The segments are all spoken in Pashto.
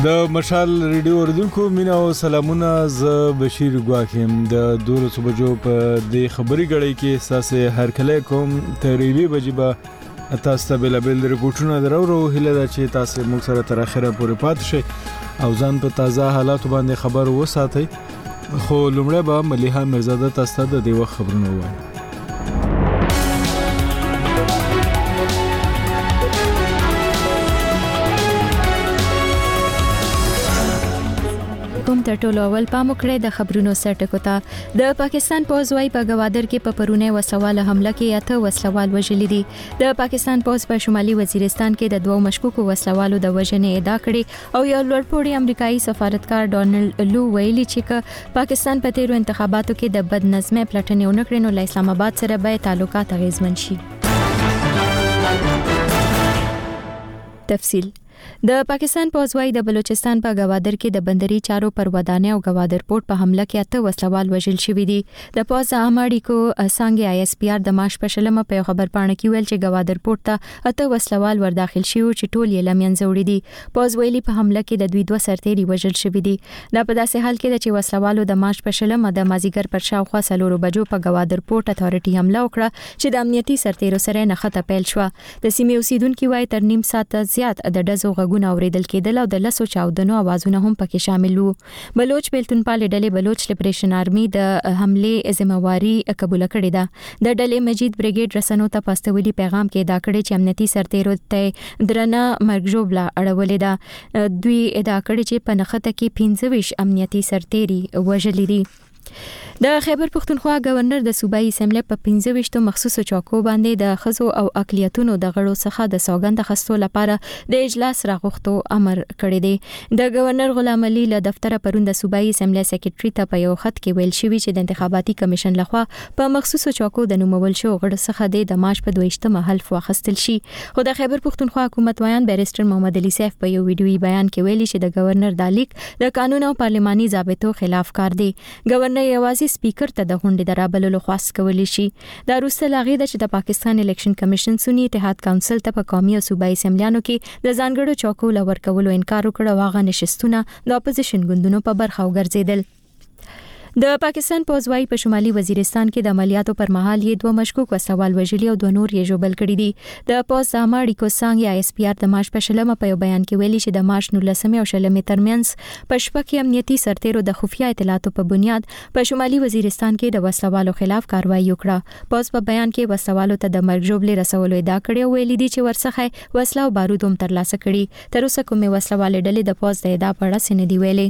د مشال ریډیو اوریدونکو مینا او سلامونه. ز بشیر ګواکیم د 12 بجو په د خبري غړې کې احساس هر کله کوم تقریبي بجبا تاسو ته بل ریپورتونه درو هله دا چې تاسو موږ سره تر اخره پورې پات شئ او ځان په تازه حالات باندې خبر وساتئ. خو لومړی به ملیحه مرزاده تاسو ته د دې وخت خبرونه وایم. کوم تر ټولو اول پام وکړئ د خبرونو سرټکو ته. د پاکستان پوځ وايي په گوادر کې په پرونه وسواله حمله کې اته وسلوال وژل دي. د پاکستان پوځ په شمالي وزیرستان کې د دوه مشکوکو وسلوالو د وژنې ادعا کړې او یو لوړپوړی امریکایي سفارتکار ډونالد لو ویلي چې پاکستان په تیرو انتخاباتو کې د بد نظمۍ پلټنې ونکړي نو له اسلام آباد سره به تعلقات اغیزمن شي. تفصیل. د پاکستان پوځ وايي د بلوچستان په گوادر کې د بندري چارو پر ودانۍ او گوادر پورت په حمله کې اته وسلوال وژل شوي دي. د پوځ عامه اړیکو څنګه آی اس پی آر د مارچ په شلمه په خبر پاڼه کې ویل چې گوادر پورت ته اته وسلوال ور داخل شي او چې ټول یې لمنځه وړي دي. پوځ ویلي په حمله کې د دوی دوه سرتیري وژل شوي دي. دا په داسې حال کې چې وسلوالو د مارچ په شلمه د مازیګر پر شاوخوا 4 بجو په گوادر پورت اتھارټي حمله وکړه چې د امنیتي سرتیرو سره نښته پیل شو. د سیمې اوسیدونکو وايي تر نیم ساعت زیات د ډزو غږونه اوریدل کېدل او د لسو چاودنو اوازونه هم پکې شامل وو. بلوچ بیلتون پال ډلې بلوچ لیبریشن آرمي د حمله ذمہواری قبول کړې ده. د ډلې مجید بریګیډ رسنو ته پاستولی پیغام کې دا کړی چې امنیتي سرتیرو ته درنه مرګجوړه اړولې ده. دوی ادعا کړې چې په نخته کې 25 امنیتي سرتیري وژل دي. د خیبر پختونخوا گورنر د صوبایي اسمبلی په 15 مخصوصو چوکو باندې د خزو او اقلیتونو د غړو څخه د سوګند اخیستو لپاره د اجلاس راغوښتو امر کړی دی. د گورنر غلام علي له دفتر پرون د صوبایي اسمبلی سیکریټري ته په یو خط کې ویل شوی چې د انتخاباتي کمیشن لخوا په مخصوصو چوکو د نومول شو غړو څخه د مارچ په 22مه حلف واخیستل شي. خو د خیبر پختونخوا حکومت ویان بیرستر محمد علي سیف په یو ویډیويي بیان کې ویلي چې د گورنر د لیک د قانون او پارلماني ضابطو خلاف کار دی. گورنر یوازې سپیکر ته د غونډې درابللو خواست کولی شي. دا وروسته لاغې د چې د پاکستان الیکشن کمیشن سنی اتحاد کونسل ته په قومي او صوبایي اسمبلیانو کې د ځانګړو چوکو لور کولو انکار وکړ او هغه نشستونه د اپوزیشن ګوندونو په برخه وګرځیدل. د پاکستان پوځ وايي په شمالي وزیرستان کې د عملیاتو پر مهال یې دوه مشکوک وسوال وژلي او دوه نور یې ژوبل کړي دي. د پوځ عامه اړیکو څنګه آی اس پی آر د مارچ په شلمه په یو بیان کې ویلي چې د مارچ 19 او شلمه ترمنځ په شپه کې امنیتي سرتیرو د خفیه اطلاعاتو په بنیاد په شمالي وزیرستان کې د وسوالو خلاف کاروایی وکړه. پوځ په بیان کې وسوالو ته د مرګ ژوبلې رسولو ادعا کړې او ویلي دي چې ورڅخه وسله او بارود هم ترلاسه کړي. تر اوسه کومې وسلوالې ډلې د پوځ د ادعا په اړه څه نه دی ویلي.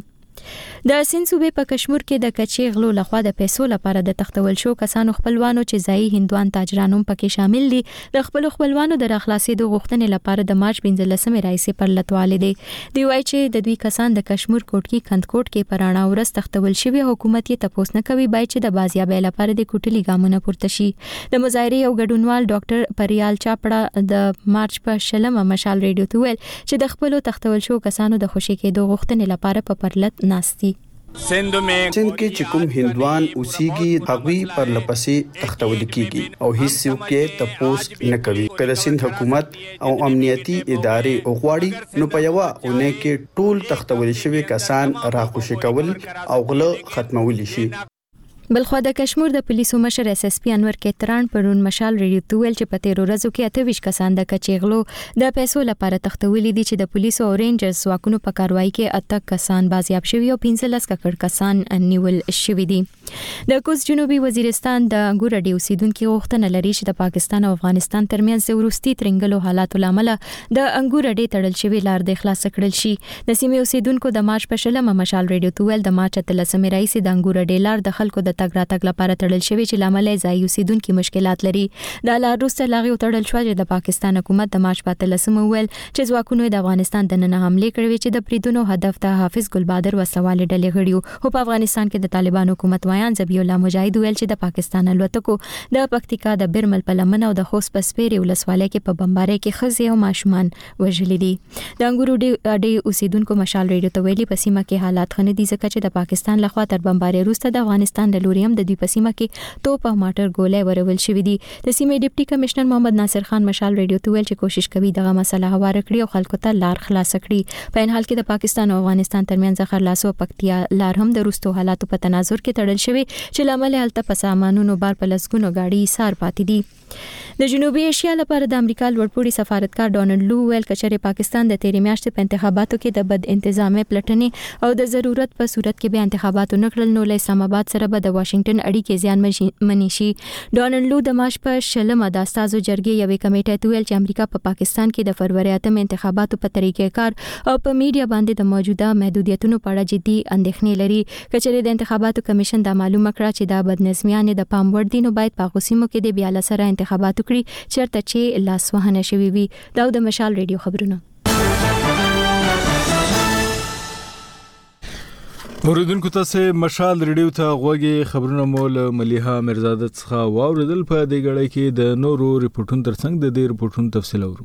د سند صوبې په کشمیر کې د کچې غلو لخوا د پیسو لپاره د تختول شو کسانو خپلوانو چې ځایي هندوان تاجرانو پکې شامل دي د خپل خپلوانو د راخلاصېدو غوښتنې لپاره د مارچ 15مې راځي پر لټواله دي. دی وایي چې د دوی کسان د کشمیر کوټکی کندکوټ کې پرانا ورس تختول شوی حکومت یې تپوس نه کوي بای چې د بازیابۍ لپاره د کوټلي ګامونه پورته شي. د مظاهرې او ګډونوال ډاکټر پریال چاپړه د مارچ په شلمه مشال ریډیو ته ویل چې د خپل تختول شو کسانو د خوشي کېدو غوښتنې لپاره په پرلط ناستی. سند کې چې کوم هندوان اوسېږي هغوی پر لپسې تختول کیږي او هیڅ څوک یې تپوس نه کوي. کله سند حکومت او امنیتي ادارې غواړي نو په یو اونۍ کې ټول تختول شوی کسان راخوشي کول او غله ختمول شي. بلخوا د کشمیر د پولیسو مشر اس اس پی انور کتران پرون مشال ریډیو ته ویل چې په تیرو ورځو کې 28 کسان د کچېغلو د پیسو لپاره تختولې دي چې د پولیسو او رینجرز ځواکونو په کاروایی کې اته کسان بازیاب شوي او 15 ککړ کسان نیول شوي دي. د کوز جنوبي وزیرستان د انګور ډیو سیدونکو غوښتنه لري چې د پاکستان او افغانستان ترمنځ ورستي ترنګلو حالاتو لامل د انګور ډی تړل شوی لار د خلاص کړل شي. د سیمې اوسیدونکو د مارچ په شلمه مشال ریډیو ته ویل د مارچ 13مې راځي د انګور ډی لار د خلکو د تګ راتګ لپاره تړل شوی چې لامل یې ځای اوسیدونکو مشکلات لري. د لار وروسته لاغي تړل شو چې د پاکستان حکومت د مارچ په 13مه ویل چې ځواکونو د افغانستان د نن حمله کړې چې د بریدونو هدف ته حافظ ګل بادر وسوال ډلې غړیو. په افغانستان کې د طالبان حکومت شایان ذبیح الله مجاهد ویل چې د پاکستان الوتکو د پکتیکا د برمل په لمن او د خوست په سپیري ولسوالۍ کې په بمبارۍ کې ښځې او ماشومان وژلي دي. د انګورو ډي اوسیدونکو مشال ریډیو ته ویلي په سیمه کې حالات خنه دي ځکه چې د پاکستان لخوا تر بمبارۍ وروسته د افغانستان د لوري هم د دوی په سیمه کې توپ او ماټر ګولۍ ورول شوې دي. د سیمې ډیپټي کمشنر محمد ناصر خان مشال ریډیو ته ویل چې کوشش کوي دغه مسله هوار کړي او خلکو ته لار خلاص کړي. په ان حال کې د پاکستان او افغانستان ترمنځ خرلاسو پکتیا لار هم د روستو حالاتو په تناظر کې تړل شوی چې لامل هلته په سامانونو بار په لسګونو گاډي سار پاتې دي. د جنوبي ایشیا لپاره د امریکا لوړپوړي سفارتکار ډونالد لو ویل کچره پاکستان د تیرې میاشتې په انتخاباتو کې د بد انتظامي پلټنې او د ضرورت په صورت کې به انتخاباتو نکړل نو له اسلام آباد سره به د واشنگټن اړیکې زیان منی شي. ډونالد لو د مارچ په 16 د استازو جرګې یوې کمیټې ته ویل چې امریکا په پاکستان کې د فروری 8 انتخاباتو په طریقې کار او په میډیا باندې د موجوده محدودیتونو په اړه جدي اندېښنې لري. کچره د انتخاباتو کمیشن دا معلومه کړه چې دا بدنظمیانه د پام وړ دي نو باید په غوسیمو کې د بیا لسره انتخابات وکړي چرته چې لاس وهنه شوی وي. دا د مشال ریډیو خبرونه. اوریدونکو تاسو مشال ریډیو ته غوږی خبرونه مول ملیحه مرزاده څخه واوریدل. په دې غړې کې د نورو ریپورتونو ترڅنګ د دې ریپورتونو تفصیل اورو.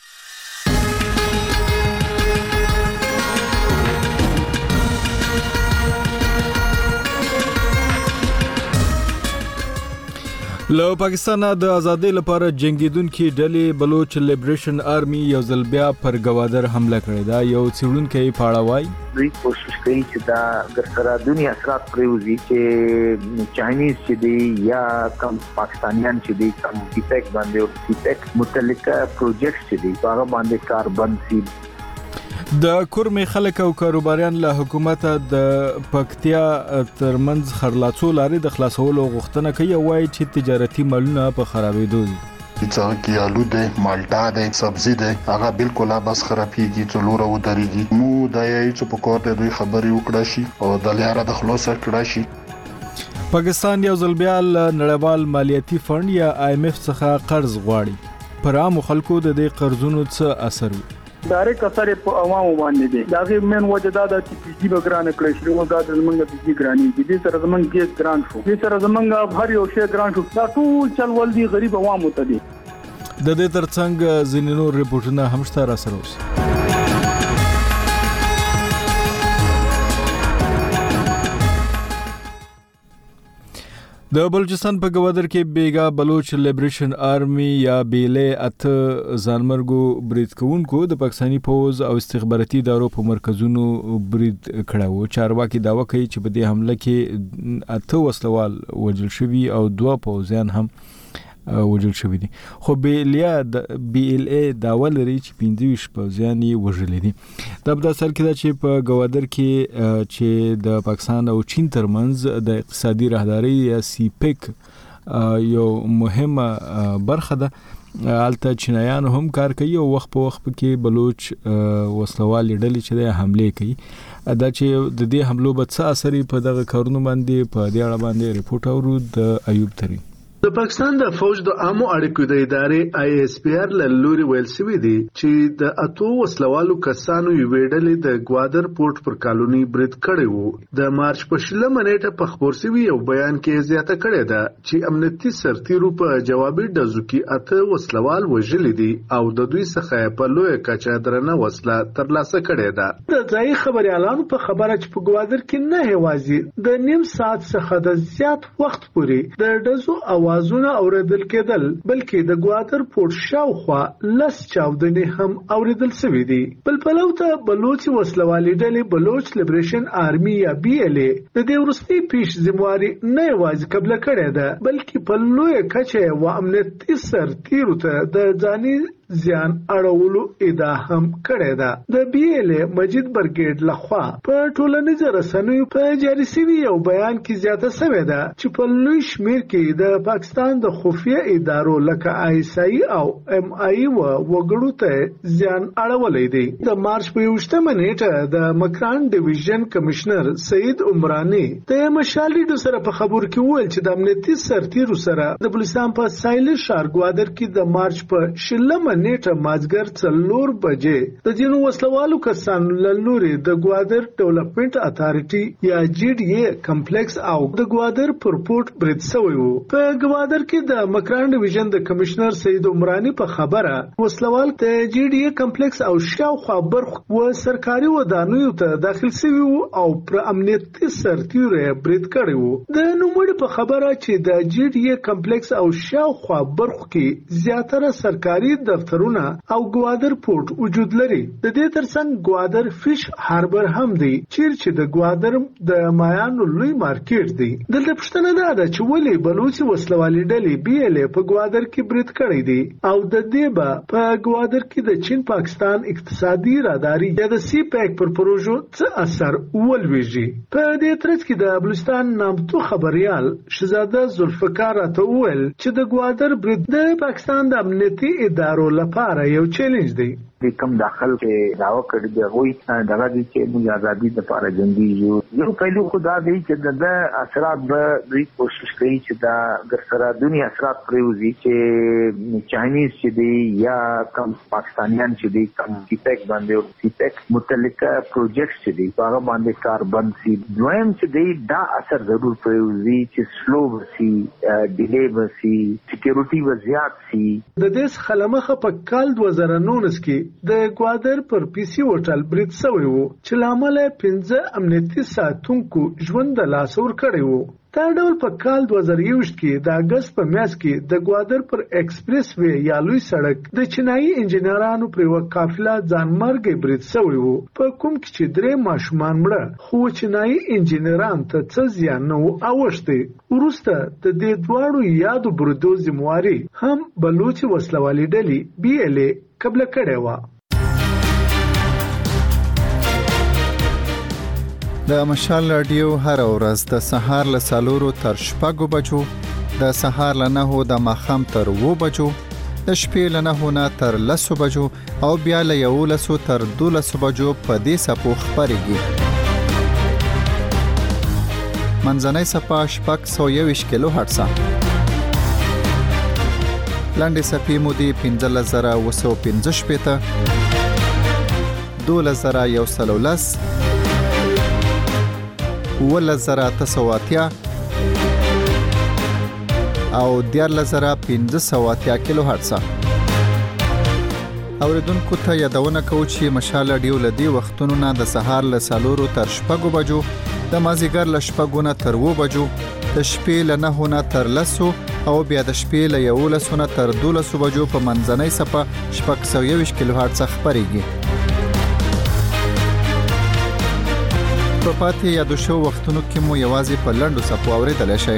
له پاکستان د ازادۍ لپاره جنگیدونکو ډلې بلوچ لیبریشن آرمي یو ځل بیا پر گوادر حمله کړې ده. یو څېړونکی پاړاوای دوی کوشش کوي چې دا ګرسرادونی اثرات پریوزي چې چاینیز چې دی یا کم پاکستانیان چې دی کم ډیفیکټ باندې او ډیفیکټ متعلقه پروجیکټ چې دی هغه باندې کار بند شي. د کورمې خلک او کاروباریان له حکومت د پکتیا ترمنځ خرلاڅو لارې د خلاصولو غوښتنه کوي او وايي چې تجارتي مالونه په خرابېدو دي. څنګه کې آلو ده مالټا ده سبزی ده هغه بالکل بس خرابېږي څلور او درېږي. مو د یې په کور د دوی خبرې وکړه شي او د لاره د خلاص کړه شي. پاکستان یو ځل بیا نړیوال مالیاتي فند یا IMF څخه قرض غواړي. پر عام خلکو د دې قرضونو څه اثر وي؟ ډایرکټ اثر په عوامو باندې دی. دا غي من وجدا د PG بګران کړی شو دا د زمونږ PG ګرانی دي سره زمونږ ګیس ګران شو دي سره زمونږ هر یو شی ګران شو. دا ټول چلول دي غریب عوامو ته دي. د دې ترڅنګ ځینې نور ریپورتونه هم شته را سره اوس. د بلوچستان په گوادر کې بیگا بلوچ لیبریشن آرمي یا بیلې اته ځانمرګو برید کوونکو د پاکستاني پوز او استخباراتي ادارو په مرکزونو برید کړو. چارواکي داوا کوي چې په دې حمله کې اته وسلوال وژل شوي او دوه پوځیان هم وژل شوي دي. خو BLA داوا لري چې 25 پوځیان یې وژل دي. دا په اصل کې دا چې په گوادر کې چې د پاکستان او چین ترمنځ د اقتصادي راهداري یا CPEC یو مهمه برخه ده. البته چینایان هم کار کوي او وخت په وخت کې بلوچ وسلوال ډلې چې د حمله کوي. دا چې د دې حملو په څه اثر په دغه کارونو باندې په دې اړه باندې ریپورت اورو د ایوب تری. د پاکستان د فوج د عامو اړیکو د ادارې ISPR له لوري ویل شوی دی چې د اتو وسلوالو کسانو یو ویډلې د گوادر پورت پر کالونی برید کړی وو. د مارچ په 16 منېټه په خبر شوی یو بیان کې زیاته کړی ده چې امنیتي سرتیرو په جوابي ډزو کې اته وسلوال وژل دي او د دوی څخه په لوی کچه درنه وسله ترلاسه کړې ده. د ځای خبريالانو په خبره چې په گوادر کې نه هوازي د نیم ساعت څخه د زیات وخت پورې د ډزو اوازونه اوریدل کېدل بلکې د گوادر پورت شاوخوا لس چاودنې هم اوریدل شوې دي. بل پلو ته بلوچ وسلوالي ډلې بلوچ لیبریشن آرمي یا BLA د دې وروستي پیش ذمہواری نه یوازې قبل کړې ده بلکې په لوی کچه و امنیتي سرتیرو ته د ځاني زیان اړولو ادعا هم کړې ده. د BLA مجید برګیډ لخوا په ټولنیزو رسنیو په جاري شوي یو بیان کې زیاته شوې ده چې په لوی شمیر کې د پاکستان د خفیه ادارو لکه ISI او MI وګړو ته زیان اړولې دي. د مارچ په 28 منېټه د مکران ډیویژن کمشنر سید عمرانی د مشالي د سره په خبر کې وویل چې د امنیتي سرتیرو سره د بلوچستان په سایل شهر گوادر کې د مارچ په 16 نیټه مازګر 4 بجې د ځینو وسلوالو کسانو له لوري د ګوادر ډیولپمنٹ اتھارټي یا جی ډي اي کمپلیکس او د ګوادر پر پورت برید شوی وو. په ګوادر کې د مکران ډیویژن د کمشنر سید عمرانی په خبره وسلوال د جی ډي اي کمپلیکس او شاوخوا برخو و سرکاري ودانیو ته داخل شوی وو او پر امنیتي سرتیری برید کړی وو. د نوموړي په خبره چې د جی ډي اي کمپلیکس او شاوخوا برخو کې زیاتره سرکاري دفترونه او ګوادر پورت وجود لري. د دې ترڅنګ ګوادر فش هاربر هم دی چې د ګوادر د مایانو لوی مارکیټ دی. دلته پوښتنه ده چې ولې بلوچي وسلوالي ډلې بي ال په ګوادر کې برید کړی دی او د دې به په ګوادر کې د چین پاکستان اقتصادي راداري یا د سی پیک پر پروژو څه اثر ولويږي. په دې ترڅ کې د بلوچستان نامتو خبريال شهزاده ذوالفقار ته وویل چې د ګوادر برید د پاکستان د امنیتي ادارو لپاره یو چیلنج دی. کم داخل کې داوا کړی دی غوي دغه دي چې موږ ازادي لپاره جنگي یو پهلو خدا دی چې د اثرات به دوی کوشش کوي چې دا ګرسره دنیا اثرات پریوزي چې چاینیز چې دی یا کم پاکستانیان چې دی کم سیپیک باندې او سیپیک متعلقه پروجیکټ چې دی هغه باندې کار بند سي دویم چې دی دا اثر ضرور پریوزي چې سلو وسی ډیلی وسی سکیورټي وزيات سي. د دې خلمخه په کال 2019 کې د ګوادر پر پی سی هوټل برید شوی وو چې لامل 15 امنیتي ساتونکو ژوند د لاس ور کړی وو. دا ډول په کال 2021 کې د اگست په میاشت کې د ګوادر پر ایکسپریس وی یا لوی سړک د چینایي انجنیرانو پر یو قافله ځانمرګي برید شوی وو په کوم کې چې 3 ماشومان مړه خو چینایي انجنیران ته څه زیان نه اوښتي. وروسته د دې دواړو یادو بریدو ذمہواری هم بلوچي وسلوالي ډلې بي ال قبل کړي و. د مشال رادیو هر ورځ د سهار له 4 تر 6 بجو، د سهار له 9 د ماخام تر 2 بجو، د شپې له 9 تر 10 بجو او بیا له 11 تر 12 بجو په دې سپو خبرېږي. منځنۍ سپا 621 کیلو هرتز. لاندې سپې مودې 15915 12110 11980 او 14580 کیلو هرتز. اوریدونکو ته یادونه کوم چې مشال رادیو لدی وختونو نه د سهار له 4 تر 6 بجو، د مازیګر له 6 تر 2 بجو، د شپې له 9 تر 10 او بیا د شپې له 11 تر 12 بجو په منځنۍ سپه 621 کیلو هرتز خبرېږي. په پاتې یادو شو وختونو کې مو یوازې په لنډو سپو اورېدلی شئ.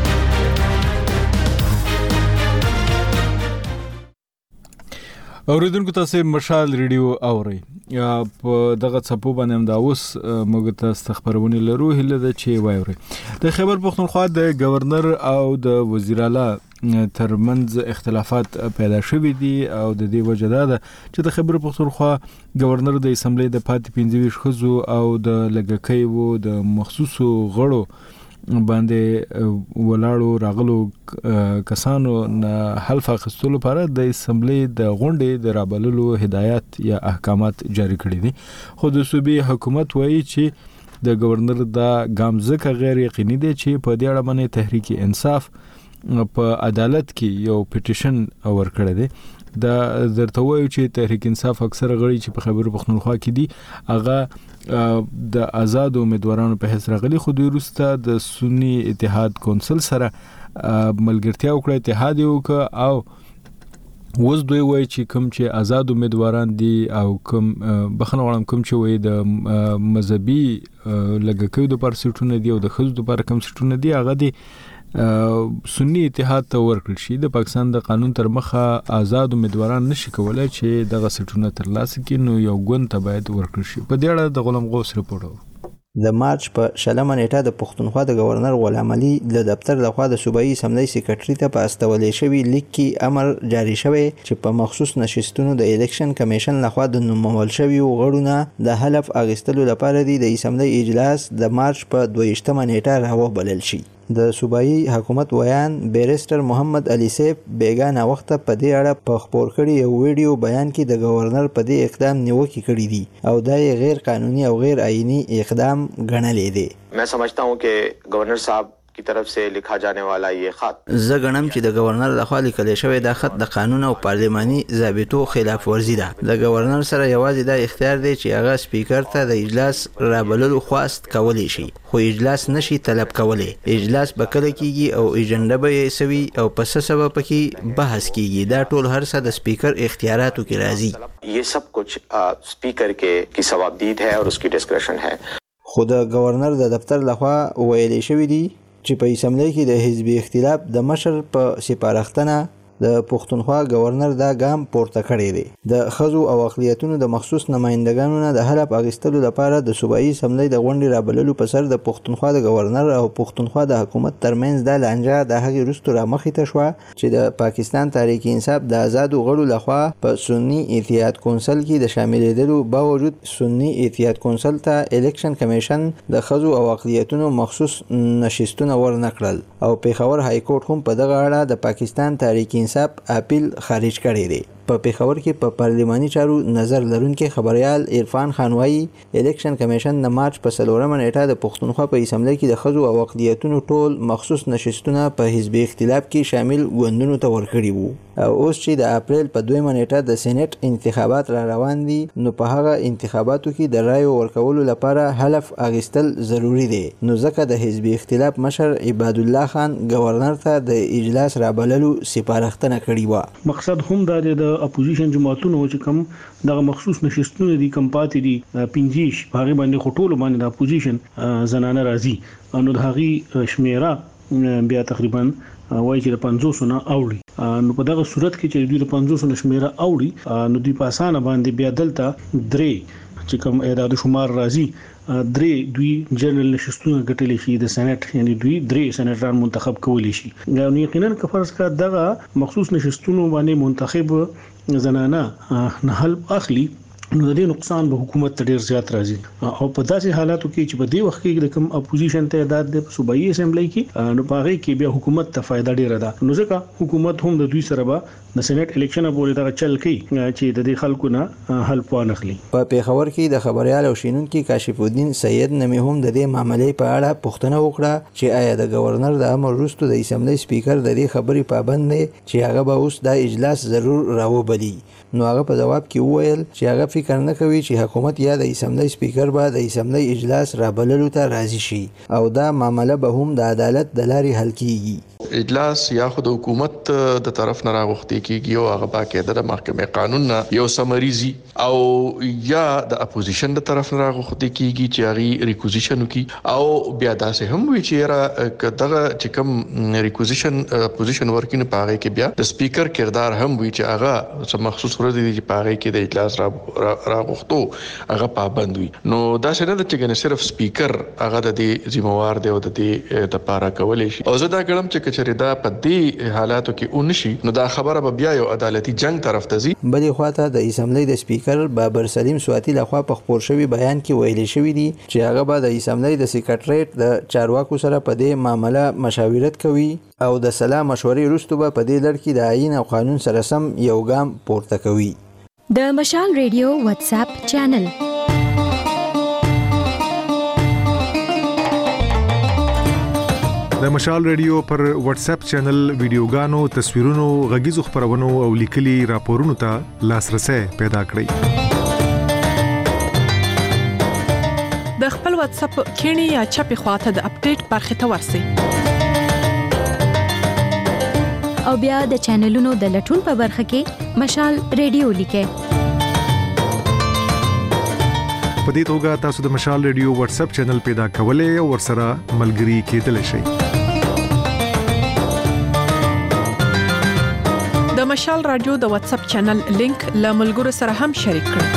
اوریدونکو تاسو مشال ریډیو اورئ. په دغه څپو باندې هم دا اوس موږ تاسو خبرونه لرو هله د چي وایوري. د خیبر پختونخوا د گورنر او د وزیر اعلی ترمنځ اختلافات پیدا شوي دي او د دې وجه ده چې د خیبر پختونخوا گورنر د اسمبلی د پاتې 25 خزو او د لګکۍ وو د مخصوصو غړو باندې ولاړو راغلو کسانو نه حلف اخیستلو لپاره د اسمبلی د غونډې د رابللو هدایت یا احکامات جاری کړي دي. خو د صوبې حکومت وایي چې د گورنر دا ګام ځکه غیر یقیني دی چې په دې اړه باندې تحریک انصاف په عدالت کې یو پټیشن ورکړی دی. دا درته وایي چې تحریک انصاف اکثر غړي چې په خیبر پختونخوا کې دي هغه د آزاد امیدوارانو په حیث راغلي، خو دوی وروسته د سنی اتحاد کونسل سره ملګرتیا وکړه، اتحاد یې وکړه او اوس دوی وایي چې کوم چې آزاد امیدواران دي او کوم بخنه وړم کوم چې وایي د مذهبي لګکیو د پر سیټونه دي او د خزو د پر کم سیټونه دي هغه دي سنی اتحاد ته ورکړل شي. د پاکستان د قانون تر مخه آزاد امیدواران نشي کولای چې دغه سیټونه ترلاسه کړي، نو یو ګوند ته باید ورکړل شي. په دې اړه د غلام غوث رپورټ. د مارچ په 16 نیټه د پښتونخوا د گورنر غلام علي د دفتر لخوا د صوبایي اسمبلی سیکریټري ته په استولې شوی لیک کې امر جاری شوی چې په مخصوص نشستونو د الیکشن کمیشن لخوا د نومول شوی غړو نه د حلف اخیستلو لپاره د اسمبلی اجلاس د مارچ په 22 نیټه راوبلل شي. د صوبایي حکومت ویان بیرستر محمد علي سیف بیگانه وخت په دې اړه په خبر کړي یو ویډیو بیان کې د گورنر په دې اقدام نیوکه کړې دي او دا غیر قانوني او غیر آئینی اقدام ګڼلې دي. मैं समझता हूं कि गवर्नर साहब की तरफ से लिखा जाने वाला ये खत زه غنم چې د گورنر لخوا لیکل شوی دا خط د قانون او پارلماني ضابطو خلاف ورزي ده. د گورنر سره یوازې دا اختیار دی چې هغه سپیکر ته د اجلاس رابللو خواست کولی شي خو اجلاس نشي طلب کولی. اجلاس به کله کیږي او ایجنډا به یې سوي او پس سبب پکې بحث کیږي. دا ټول هر څه د سپیکر اختیاراتو کې راځي. ये सब कुछ स्पीकर की सवाबदीद है और उसकी डिस्क्रिप्शन है. خو د گورنر د دفتر لخوا ویلې شوی دی چې په اسمبلی کې د حزبي اختلاف د مشر په سپارښتنه د پښتونخوا گورنر دا ګام پورته کړی دی. د خزو او اقلیتونو د مخصوص نمائندګانو نه د حلف اغستلو لپاره د صوبایي اسمبلی د غونډې رابللو په سر د پښتونخوا د گورنر او پښتونخوا د حکومت ترمنځ د لانجه د هغې وروسته رامخې ته شوه چې د پاکستان تحریک انصاف د آزادو غړو لخوا په سنی اتحاد کونسل کې د شاملېدلو باوجود سنی اتحاد کونسل ته الیکشن کمیشن د خزو او اقلیتونو مخصوص نشستونه ورنکړل او پیښور های کورټ هم په دغه اړه د پاکستان تحریک انصاف اپیل خارج کړی دی. په پیښور کې په پارلماني چارو نظر لرونکي خبريال عرفان خان وايي الیکشن کمیشن د مارچ په 4 نیټه د پښتونخوا په اسمبلی کې د خزو او اقلیتونو ټول مخصوص نشستونه په حزبي اختلاف کې شامل ګوندونو ته ورکړي وو او اوس چې د اپریل په 2 نیټه د سېنات انتخابات را روان دي نو په هغه انتخاباتو کې د رای ورکولو لپاره حلف اغستل ضروری دی. نو ځکه د حزبي اختلاف مشر عباد الله خان گورنر ته د اجلاس رابللو سپارښتنه کړې و. مقصد هم دا د اپوزیشن جماعتونو چې کوم دغه مخصوص نشستونه دي کم پاتې دي پنځیش هغه باندې خټول باندې د اپوزیشن زنانه راځي نو د هغه شمیره بیا تقریبا وایي چې د 500 نه اوړي نو په دغه صورت کې چې دوی د 500 نشمیره اوړي نو دوی په اسانه باندې بیا دلته درې چې کوم اعداد شمار راځي درې دوی جنرال نشستونه ګټلې شي د سېنات یعنی دوی درې سېناتران منتخب کولی شي. نو یقینا که فرض کړه دغه مخصوص نشستونه باندې منتخب زنانه نه حل اخلي نو د دې نقصان به حکومت ته ډیر زیات راځي او په داسې حالاتو کې چې په دې وخت کې د کوم اپوزیشن تعداد د صوبایي اسمبلی کې نو پاره کې بیا حکومت ته فائدہ ډیر ده. نو ځکه حکومت هم د دوی سره به د سېنات الیکشن پورې دا چل کوي چې د دې خلکو نه حل پوانخلي. په پیښور کې د خبريال او شینونکو کاشف الدین سید نمی هم د دې معاملې په اړه پوښتنه وکړه چې آیا د گورنر د امر وروسته د اسمبلی سپیکر د دې خبرې پابند دی چې هغه به اوس د اجلاس ضرور راوبلي. نو هغه په جواب کې وویل چې هغه فکر نه کوي چې حکومت یا د اسمبلی سپیکر به د اسمبلی اجلاس رابللو ته راضي شي او دا معاملې به هم د عدالت د لارې حل کیږي. اجلاس یا خود حکومت د طرف نه راغوښتي کیږي او هغه باقاعده د محکمې قانون نه یو سمریزي او یا د اپوزیشن د طرف نه راغوښتي کیږي چې هغه ریکوزیشن وکي او بیا داسې هم وی چې را دغه چې کوم ریکوزیشن اپوزیشن ورکینه پاره کې بیا د سپیکر کردار هم وی چې هغه سم مخصوص ورته دي چې پاره کې د اجلاس راغوښتو هغه پابند وي. نو دا څنګه د چې صرف سپیکر هغه د دې ذمہوار دی او د دې د پاره کولای شي او زه دا ګڼم چې چې دا په دې حالاتو کې اونشي نو دا خبره به بیا یو عدالتي جنگ طرف ته ځي. بلې خواته د اسمبلی د سپیکر بابر سلیم سواتی لخوا په خبر شوی بیان کې ویل شوی دی چې هغه به د اسمبلی د سیکریټریټ د چارواکو سره په دې معاملې مشاورت کوي او د سلا مشورې وروسته به په دې لړ کې د آئین او قانون سره سم یو ګام پورته کوي. د مشال ریډیو واتس اپ چینل د مشال ریډیو پر واتس اپ چینل ویډیوګانو تصویرونو غږیزو خبرونو او لیکلي راپورونو ته لاسرسي پیدا کړئ. د خپل واتس اپ کینی یا چپی خواته د اپډیټ برخه ته ورسئ او بیا د چینلونو د لټون په برخه کې مشال ریډیو لیکئ. په دې توګه تاسو د مشال ریډیو واتس اپ چینل پیدا کولای او ورسره ملګري کېدلی شئ. د مشال رادیو د واتس اپ چینل لینک له ملګرو سره هم شریک کړئ.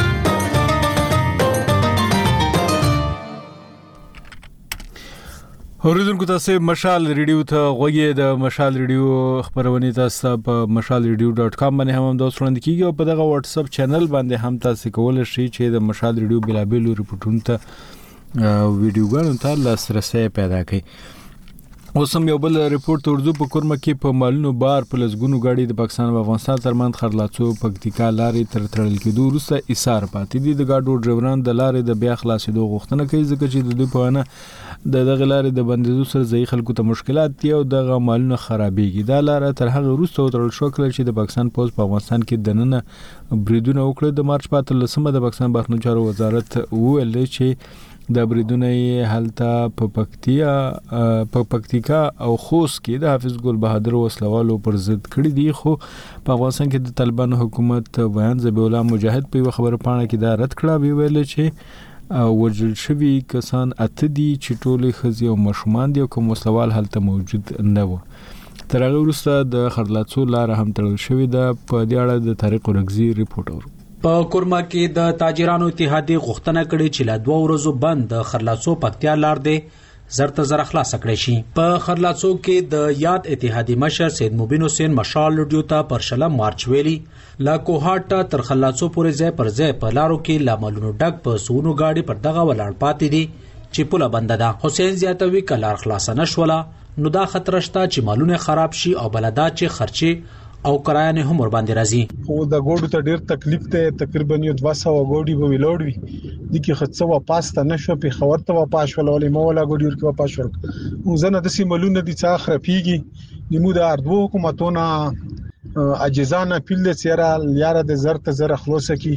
اوریدونکو تاسو مشال ریډیو ته غوږی د مشال ریډیو خبرونه تاسو په mashalradio.com باندې هم د وسوند کیږي او په دغه واتس اپ چینل باندې هم تاسو کولای شئ چې د مشال ریډیو بلابل ریپورتونو ته ویډیوګانو ته لاسرسي پیدا کړئ. اوسم یو بل ریپورت ورځو په کورمه کې په مالونو بار په لزګونو غاډي د پاکستان او افغانستان ترمن خرلاڅو پکتیکا لارې تر تړل کېدو وروسته ایثار پاتې دي. د گاډو ډرایوران د لارې د بیا خلاصېدو غوښتنه کوي ځکه چې د دوی په اړه د لارې د بندیدو سره ځای خلکو ته مشکلات دي او د مالونو خرابېږي. دا لار تر هغه وروسته تړل شو کله چې د پاکستان پوز په افغانستان کې دننه بریدونه وکړل. د مارچ په 13مه د پاکستان بهرنیو چارو وزارت ویل چې د بریدونه هلته په پکتیکا او خوست کې د حافظ ګل بهادر وسلوالو پر ضد کړی دي. خو په افغانستان کې د طالبانو حکومت بیان ذبیح الله مجاهد په خبره پاڼه کې دا رد کړه. ویل چې وجل شوی کسان اته دي چې ټول خزي او مشومان دي او کوم وسلوال هلته موجود نه و. تر هغه وروسته د خرلاڅو لار هم تړل شوې ده. په دې اړه د طارق رګزي ریپورت اورو. په کورما کې د تاجرانو اتحادیه غوښتنه کړې چې له 2 ورځو بند د خرلاڅو پکتیا لار دی زرته زر خلاص کړی شي. په خرلاڅو کې د یاد اتحادیه مشر سید مبین حسین مشال لډیو ته پر شلم مارچ ویلي لا کوهاټ تر خرلاڅو پورې ځای پر ځای په لارو کې لاملونو ډک په سونو گاډي پر دغه ولاړ پاتې دي چې پوله بند ده. حسین زیاتوي کلار خلاص نه شوله نو دا خطر شته چې مالونه خراب شي او بلدا چې خرچي او کرایه نه هم ور باندې راځي. خو د ګوډو ته ډیر تکلیف ته تقریبا 200 ګوډي به ویلوړوي د کی خدڅه واپس ته نشو په خبر ته واپس ولولې مولا ګوډي ور کې واپس ورک وزنه د سیملونه د څا خرپیږي نیمو د اردو حکومتونه اجزانه پیل سیرا یاره د زرت زره خلاص کی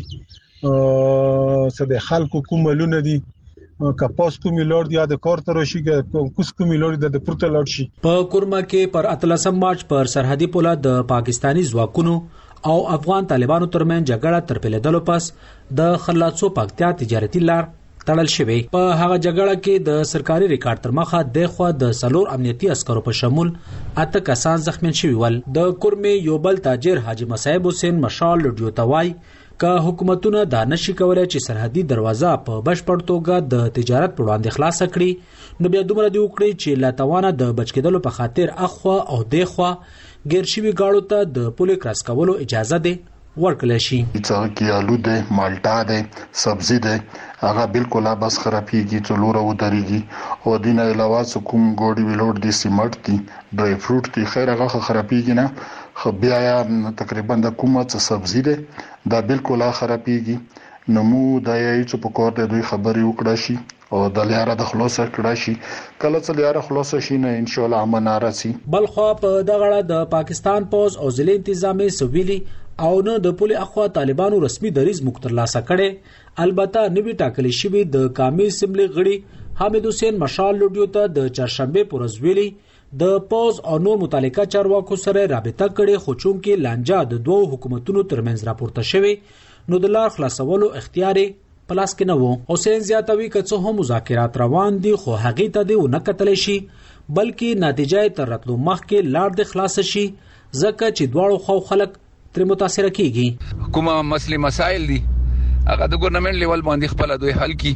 سده خلکو کوملونه دي کپاس کو میلور یا د کورته راشي کوس کو میلور د پورته لاړ شي. په کورما کې پر 13 مارچ پر سرحدي پوله د پاکستانی ځواکونو او افغان طالبانو ترمن جګړه تر پیلېدلو پس د خرلاڅو پکتیا تجارتي لار تړل شوی. په هغه جګړه کې د سرکاري ریکارډ تر مخه د خو د سلور امنیتي عسکرو په شمول اته کسان زخمی شوي ول. د کورمه یو بل تاجر حاجی مصعب حسین مشال لډیو توای که حکومتونه دا نشي کولای چې سرحدي دروازه په بشپړ توګه د تجارت پر وړاندې خلاص کړي نو بیا دومره دی وکړي چې لا توانه د بچکیدلو په خاطر اخوا او دیخوا ګرشوي گاړو ته د پولیس کراس کولو اجازه ده ورکړل شي. څنګه کې آلو ده مالټا ده سبزی ده هغه بالکل بس خرابېږي څلور او درېږي او دینه علاوه کوم ګوډي ویلوډ دي سیمټ دي ډرای فروټ دي خیر هغه خرابېږي نه خو بیا تقریبا د کومه څه سبزی ده دا بالکل خرابېږي نو مو د یایچ په کور ته دوی خبري وکړه شي او د لیاره د خلاص کړه شي کله چې لیاره خلاص شي نه ان شاء الله امن راسي. بل خو په دغه د پاکستان پوز او ضلع انتظامی سویلي او نه د پولی اخوا طالبانو رسمي دریز مخترلاسه کړي. البته نوی ټاکلې شوی د قومي اسمبلی غړي حامد حسین مشال لډیو ته د چهارشنبه پورز ویلي د پوز او نور متعلقه چارواکو سره رابطه کړي خو چون کې لانجه د دوه حکومتونو ترمنځ راپورته شوی نو د لار خلاصولو اختیار پلاس کې نه وو. حسین زیاتوي کڅو هم مذاکرات روان دي خو هغه ته دی نه کتل شي بلکې نتیجه تر راتلو مخکې لار د خلاص شي ځکه چې دواړو خو خلک تر متاثر کیږي. کومه مسلې مسائل دي هغه د ګورنمنت لیول باندې خپل دوی حل کی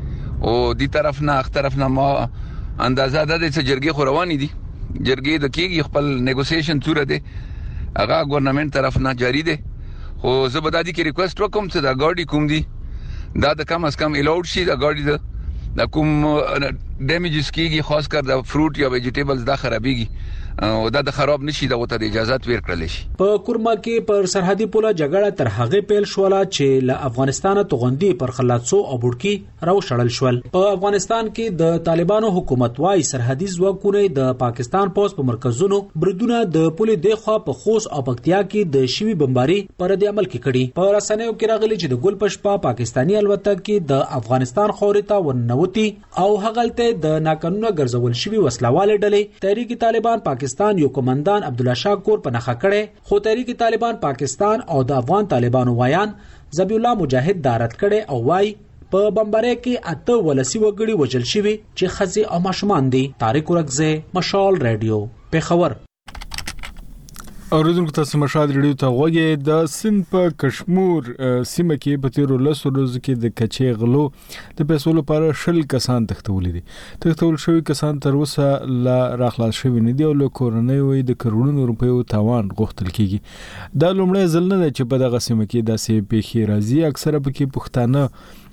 او دی طرف نه اخ طرف نه ما اندازه ده چې جرګې خو روانې دي جرګې د کېږي خپل نیګوسییشن تور ده هغه ګورنمنت طرف نه جاری ده خو زبدادي کې ریکوست وکم چې دا ګاډي کوم دي دا د کم از کم الاود شي دا ګاډي د کوم ډیمیجز کېږي خاص کر د فروټ یا ویجیټیبلز دا خرابېږي او دا د خراب نشي دا وته د اجازه ورکړل شي. په کورما کې پر سرحدي پوله جګړه تر هغه پیل شوله چې له افغانستان توغندي پر خلاصو او بډکی راو شړل شول. په افغانستان کې د طالبانو حکومت وايي سرحدي ځواکونه د پاکستان پوز په مرکزونو بریدونه د پوله دیخوا په خوست او پکتیا کې د شوی بمباري پر د عمل کې کړي. په رسنیو کې راغلي چې د ګل پشپا پاکستانی الوتکه کې د افغانستان خوريتا ونوتی او هغلته د ناقانونه ګرځول شوی وسلواله ډلې تحریک طالبان پاکستان یو کمانډان عبد الله شاکور په نخښه کړي خو تحریک طالبان پاکستان او د افغان طالبانو وایان ذبیح الله مجاهد دارت کړي او وای په بمبارۍ کې اته ولسی وګړي وجل شوی چې خزي او ماشومان دي. طارق رګزه مشال رادیو پیښور. اوریدونکو تاسو مشال رادیو ته غوږی. د سند په کشمیر سیمه کې په تیرو لسو ورځو کې د کچې غلو د پیسو لپاره شل کسان تختولې دي. تختول شوی کسان تر اوسه لا راخلاص شوی نه دي او له کورنۍ وي د کروڑونو روپیو تاوان غوښتل کیږي. دا لومړی ځل نه دی چې په دغه سیمه کې داسې پیښې راځي. اکثره پکې پښتانه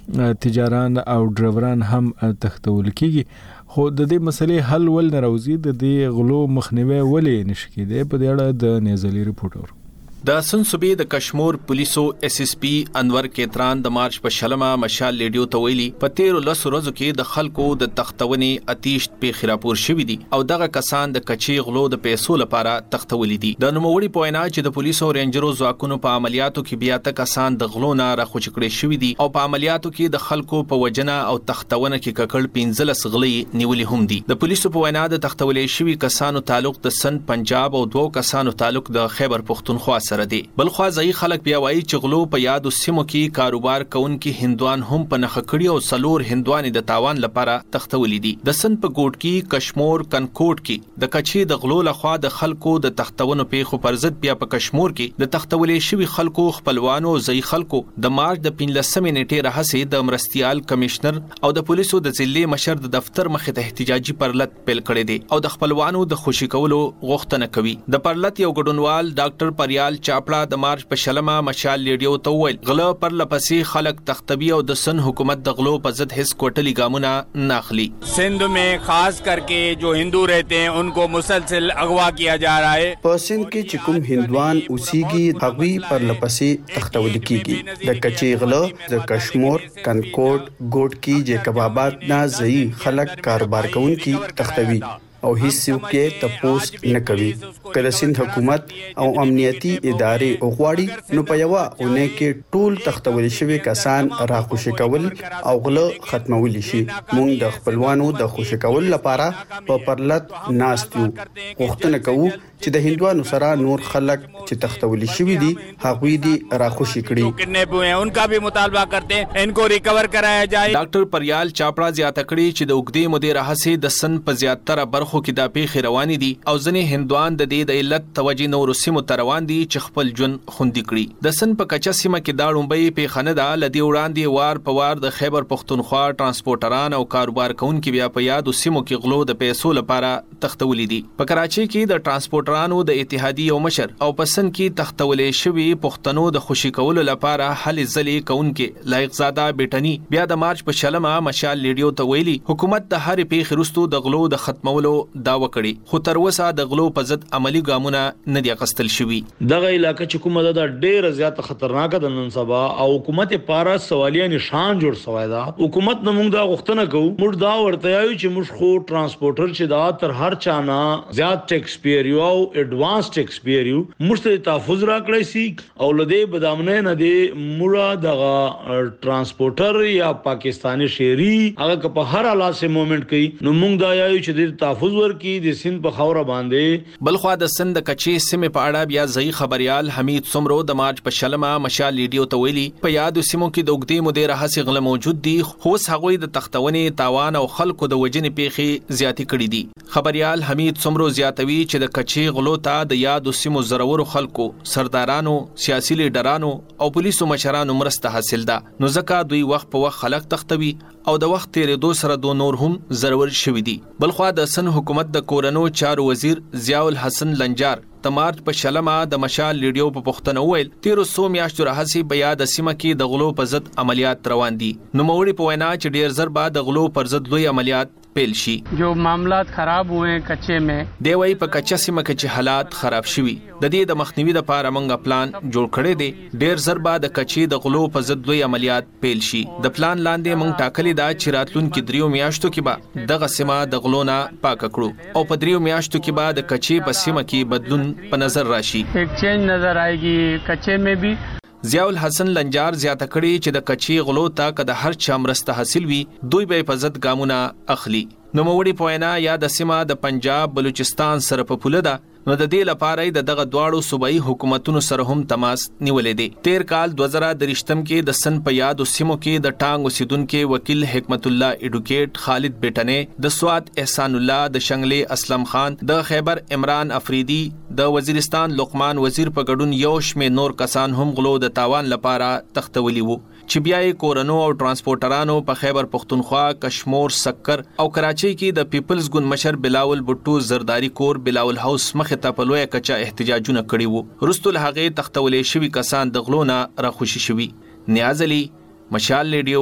تجاران او ډرایوران هم تختول کیږي. خو د دې مسلې حل ول نه راوځي، د دې غلو مخنیوي ولې نشي کېدی؟ په دې اړه د نیازلي رپورټ د سن صوبې د کشمیر پولیسو SSP انور کیتران د مارچ په شلمه مشال لیډیو ته ویلي په 13 ورځو کې د خلکو د تختونې آتش په خراپور شوې دي او دغه کسان د کچي غلو د پیسو لپاره تختولې دي. د نوموړي په وینا چې د پولیسو رینجرو ځواکونو په عملیاتو کې بیا ته کسان د غلو نه راخوچ کړي شوې دي او په عملیاتو کې د خلکو په وجنه او تختونه کې ککړ 15 غلې نیولې هم دي. د پولیسو په وینا د تختولې شوي کسانو تعلق د سند پنجاب او 2 کسانو تعلق د خیبر پختونخوا سره دي. بلخوا ځای خلک بیا وایي چې غلو په یادو سیمو کې کاروبار کوونکي هندوان هم په نخ کړي او سلور هندوانې د تاوان لپاره تختولې دي. د سن په ګوټ کې کشمیر کنکوټ کې د کچي د غلو لخوا د خلکو د تختونو پیښو پر ضد بیا په کشمیر کې د تختولې شوي خلکو خپلوانو ځای خلکو د مارچ د 15 نیټې راهسې د مرستيال کمشنر او د پولیسو د ضلع مشر د دفتر مخې ته احتجاجي پرلط پیل کړی دی او د خپلوانو د خوشي کولو غوښتنه کوي. د پرلط یو ګډونوال ډاکټر پریال چاپړه د مارچ په شلمه مشال لیډیو ته ویل غلو پر لپسې خلک تختبی او د سن حکومت د غلو په ضد هیڅ کوټلی ګامونه ناخلی. सिंध में खास करके जो हिंदू रहते हैं उनको मुसलसल अगवा किया जा रहा है. په سند کې چې کوم هندوان اوسېږي هغوی پر لپسې تختول کیږي. د کچي غلو د کشمیر کنکوټ ګوټ کې چې کبابات نه ځای خلک کاروبار کوونکي تختوي او هیڅ څوک تپوس نه کوي. کله سند حکومت او امنیتي ادارې غواړي نو په یو اونۍ کې ټول تختول شوی کسان راخوشي کول او غلو ختمول شي. موږ د خپلوانو د خوشي کول لپاره په پرلط ناستو غوښتنه کوو چې د هندوانو سره نور خلک چې تختول شوی دي هغوی دي راخوشي کړي. किडनैप हुए हैं उनका भी मुतालबा करते हैं इनको रिकवर कराया जाए. ډاکټر پریال چاپړه زیاته کړي چې د وګړي مدیر راهسي د سن په زیاتره برخو کې د پیښې روانې دي او ځنې هندوان د دې د علت توجه نور سیمو ته روان دي چې خپل ژوند خوندي کړي. د سن په کچا سیمه کې دا لومبۍ پیښه نه ده. لدی وړاندې وار په وار د خیبر پختونخوا ترانسپورټران او کاروبار کوونکي بیا په یادو سیمو کې غلو د پیسو لپاره تختولې دي. په کراچي کې د ترانسپورټرانو د اتحادیې او مشر او پسند کې تختولې شوی پښتنو د خوشي کولو لپاره حل ځلې کونکي لایق زاده بیٹنی بیا د مارچ په شلمه مشال لیډیو ته ویلي حکومت د هر پیښ رستو د غلو د ختمولو داوا کړي خو تر اوسه د غلو په ضد عملی ګامونه نه دي اخیستل شوي. دغه علاقې چې کومه ده ډېر زیات خطرناک ده نن سبا او حکومت پاره سوالیه نشان جوړ شوی ده. حکومت نه موږ دا غوښتنه کوو موږ دا ورته یو چې موږ خو ترانسپورټر چې دا تر هر چانه زیات ټیکس پیریو او ایڈوانس ټیکس پیریو مشته تحفظ راکړی سي او لدی بدامنه نه دی موږ دغه ترانسپورټر یا پاکستانی شهري هغه په هر حالت سه موومېنټ کوي نو موږ دا یو چې د تحفظ ورکی د سند په خوره باندې. بلخوا د سند کچي سیمه په اړه بیا ځای خبريال حمید سمرو د مارچ په شلمه مشال لیډیو ته ویلي په یادو سیمو کې د وګړي مدیر هڅه غل موجود دي خو هغوی د تختونې تاوان او خلکو د وجنې پیخي زیاتی کړي دي. خبريال حمید سمرو زیاتوي چې د کچي غلو ته د یادو سیمو زرورو خلکو سردارانو سیاسي لیډرانو او پولیسو مشرانو مرسته حاصل ده نو ځکه دوی وخت په وخت خلک تختوي او د وخت تیرېدو سره دو نور هم ضرور شوي دي. بلخوا د سن حکومت د کورنو چارو وزیر ضیاء الحسن لنجار د مارچ په شلمه د مشال لیډیو په پښتنه ویل 1300 میاشتو راهسي بیا د سیمه کې د غلو په ضد عملیات روان دي. نو موړي په وینا چې ډیر زر بعد د غلو پر ضد لوی عملیات پیل شي. جو معاملات خراب ہوئے کچے میں دی وای په کچا سیمه کې چې حالات خراب شوي د دې د مخنیوي لپاره موږ پلان جوړ کړی دی. ډیر زر بعد د کچي د غلو په ضد لوی عملیات پیل شي. د پلان لاندې موږ ټاکلي دا چې راتلونکو 3 میاشتو کې به دغه سیمه د غلو نه پاک کړو او په 3 میاشتو کې به د کچي په سیمه کې بدلون په نظر راشي. ایک چینج نظر آئے گی کچے میں بھی. ضیاء الحسن لنجار زیاته کړي چې د کچي غلو ته که د هر چا مرسته حاصل وي دوی به په ضد ګامونه اخلي. نو موړي په وینا یا د سیمه د پنجاب بلوچستان سره په پوله ده نو د دې لپاره د دغه دواړو صوبایي حکومتونو سره هم تماس نیولې دي. 13 کال 2023 کې د سن په یادو سیمو کې د ټانګ اوسیدونکو وکیل حکمت الله ایډوکیټ خالد بیٹنه د سوات احسان الله د شنګلې اسلم خان د خیبر عمران افریدي د وزیرستان لقمان وزیر په ګډون یو شمېر نور کسان هم غلو د تاوان لپاره تختولي وو چې بیا یې کورنو او ترانسپورټرانو په خیبر پختونخوا کشمیر سکر او کراچي کې د پیپلز ګوند مشر بلاول بټو زرداری کور بلاول هاوس مخې ته په لوی کچا احتجاجونه کړي وو. رستو له هغه تختولې شوی کسان د غلو نه راخوشي شوي. نیاز علي مشال لیډیو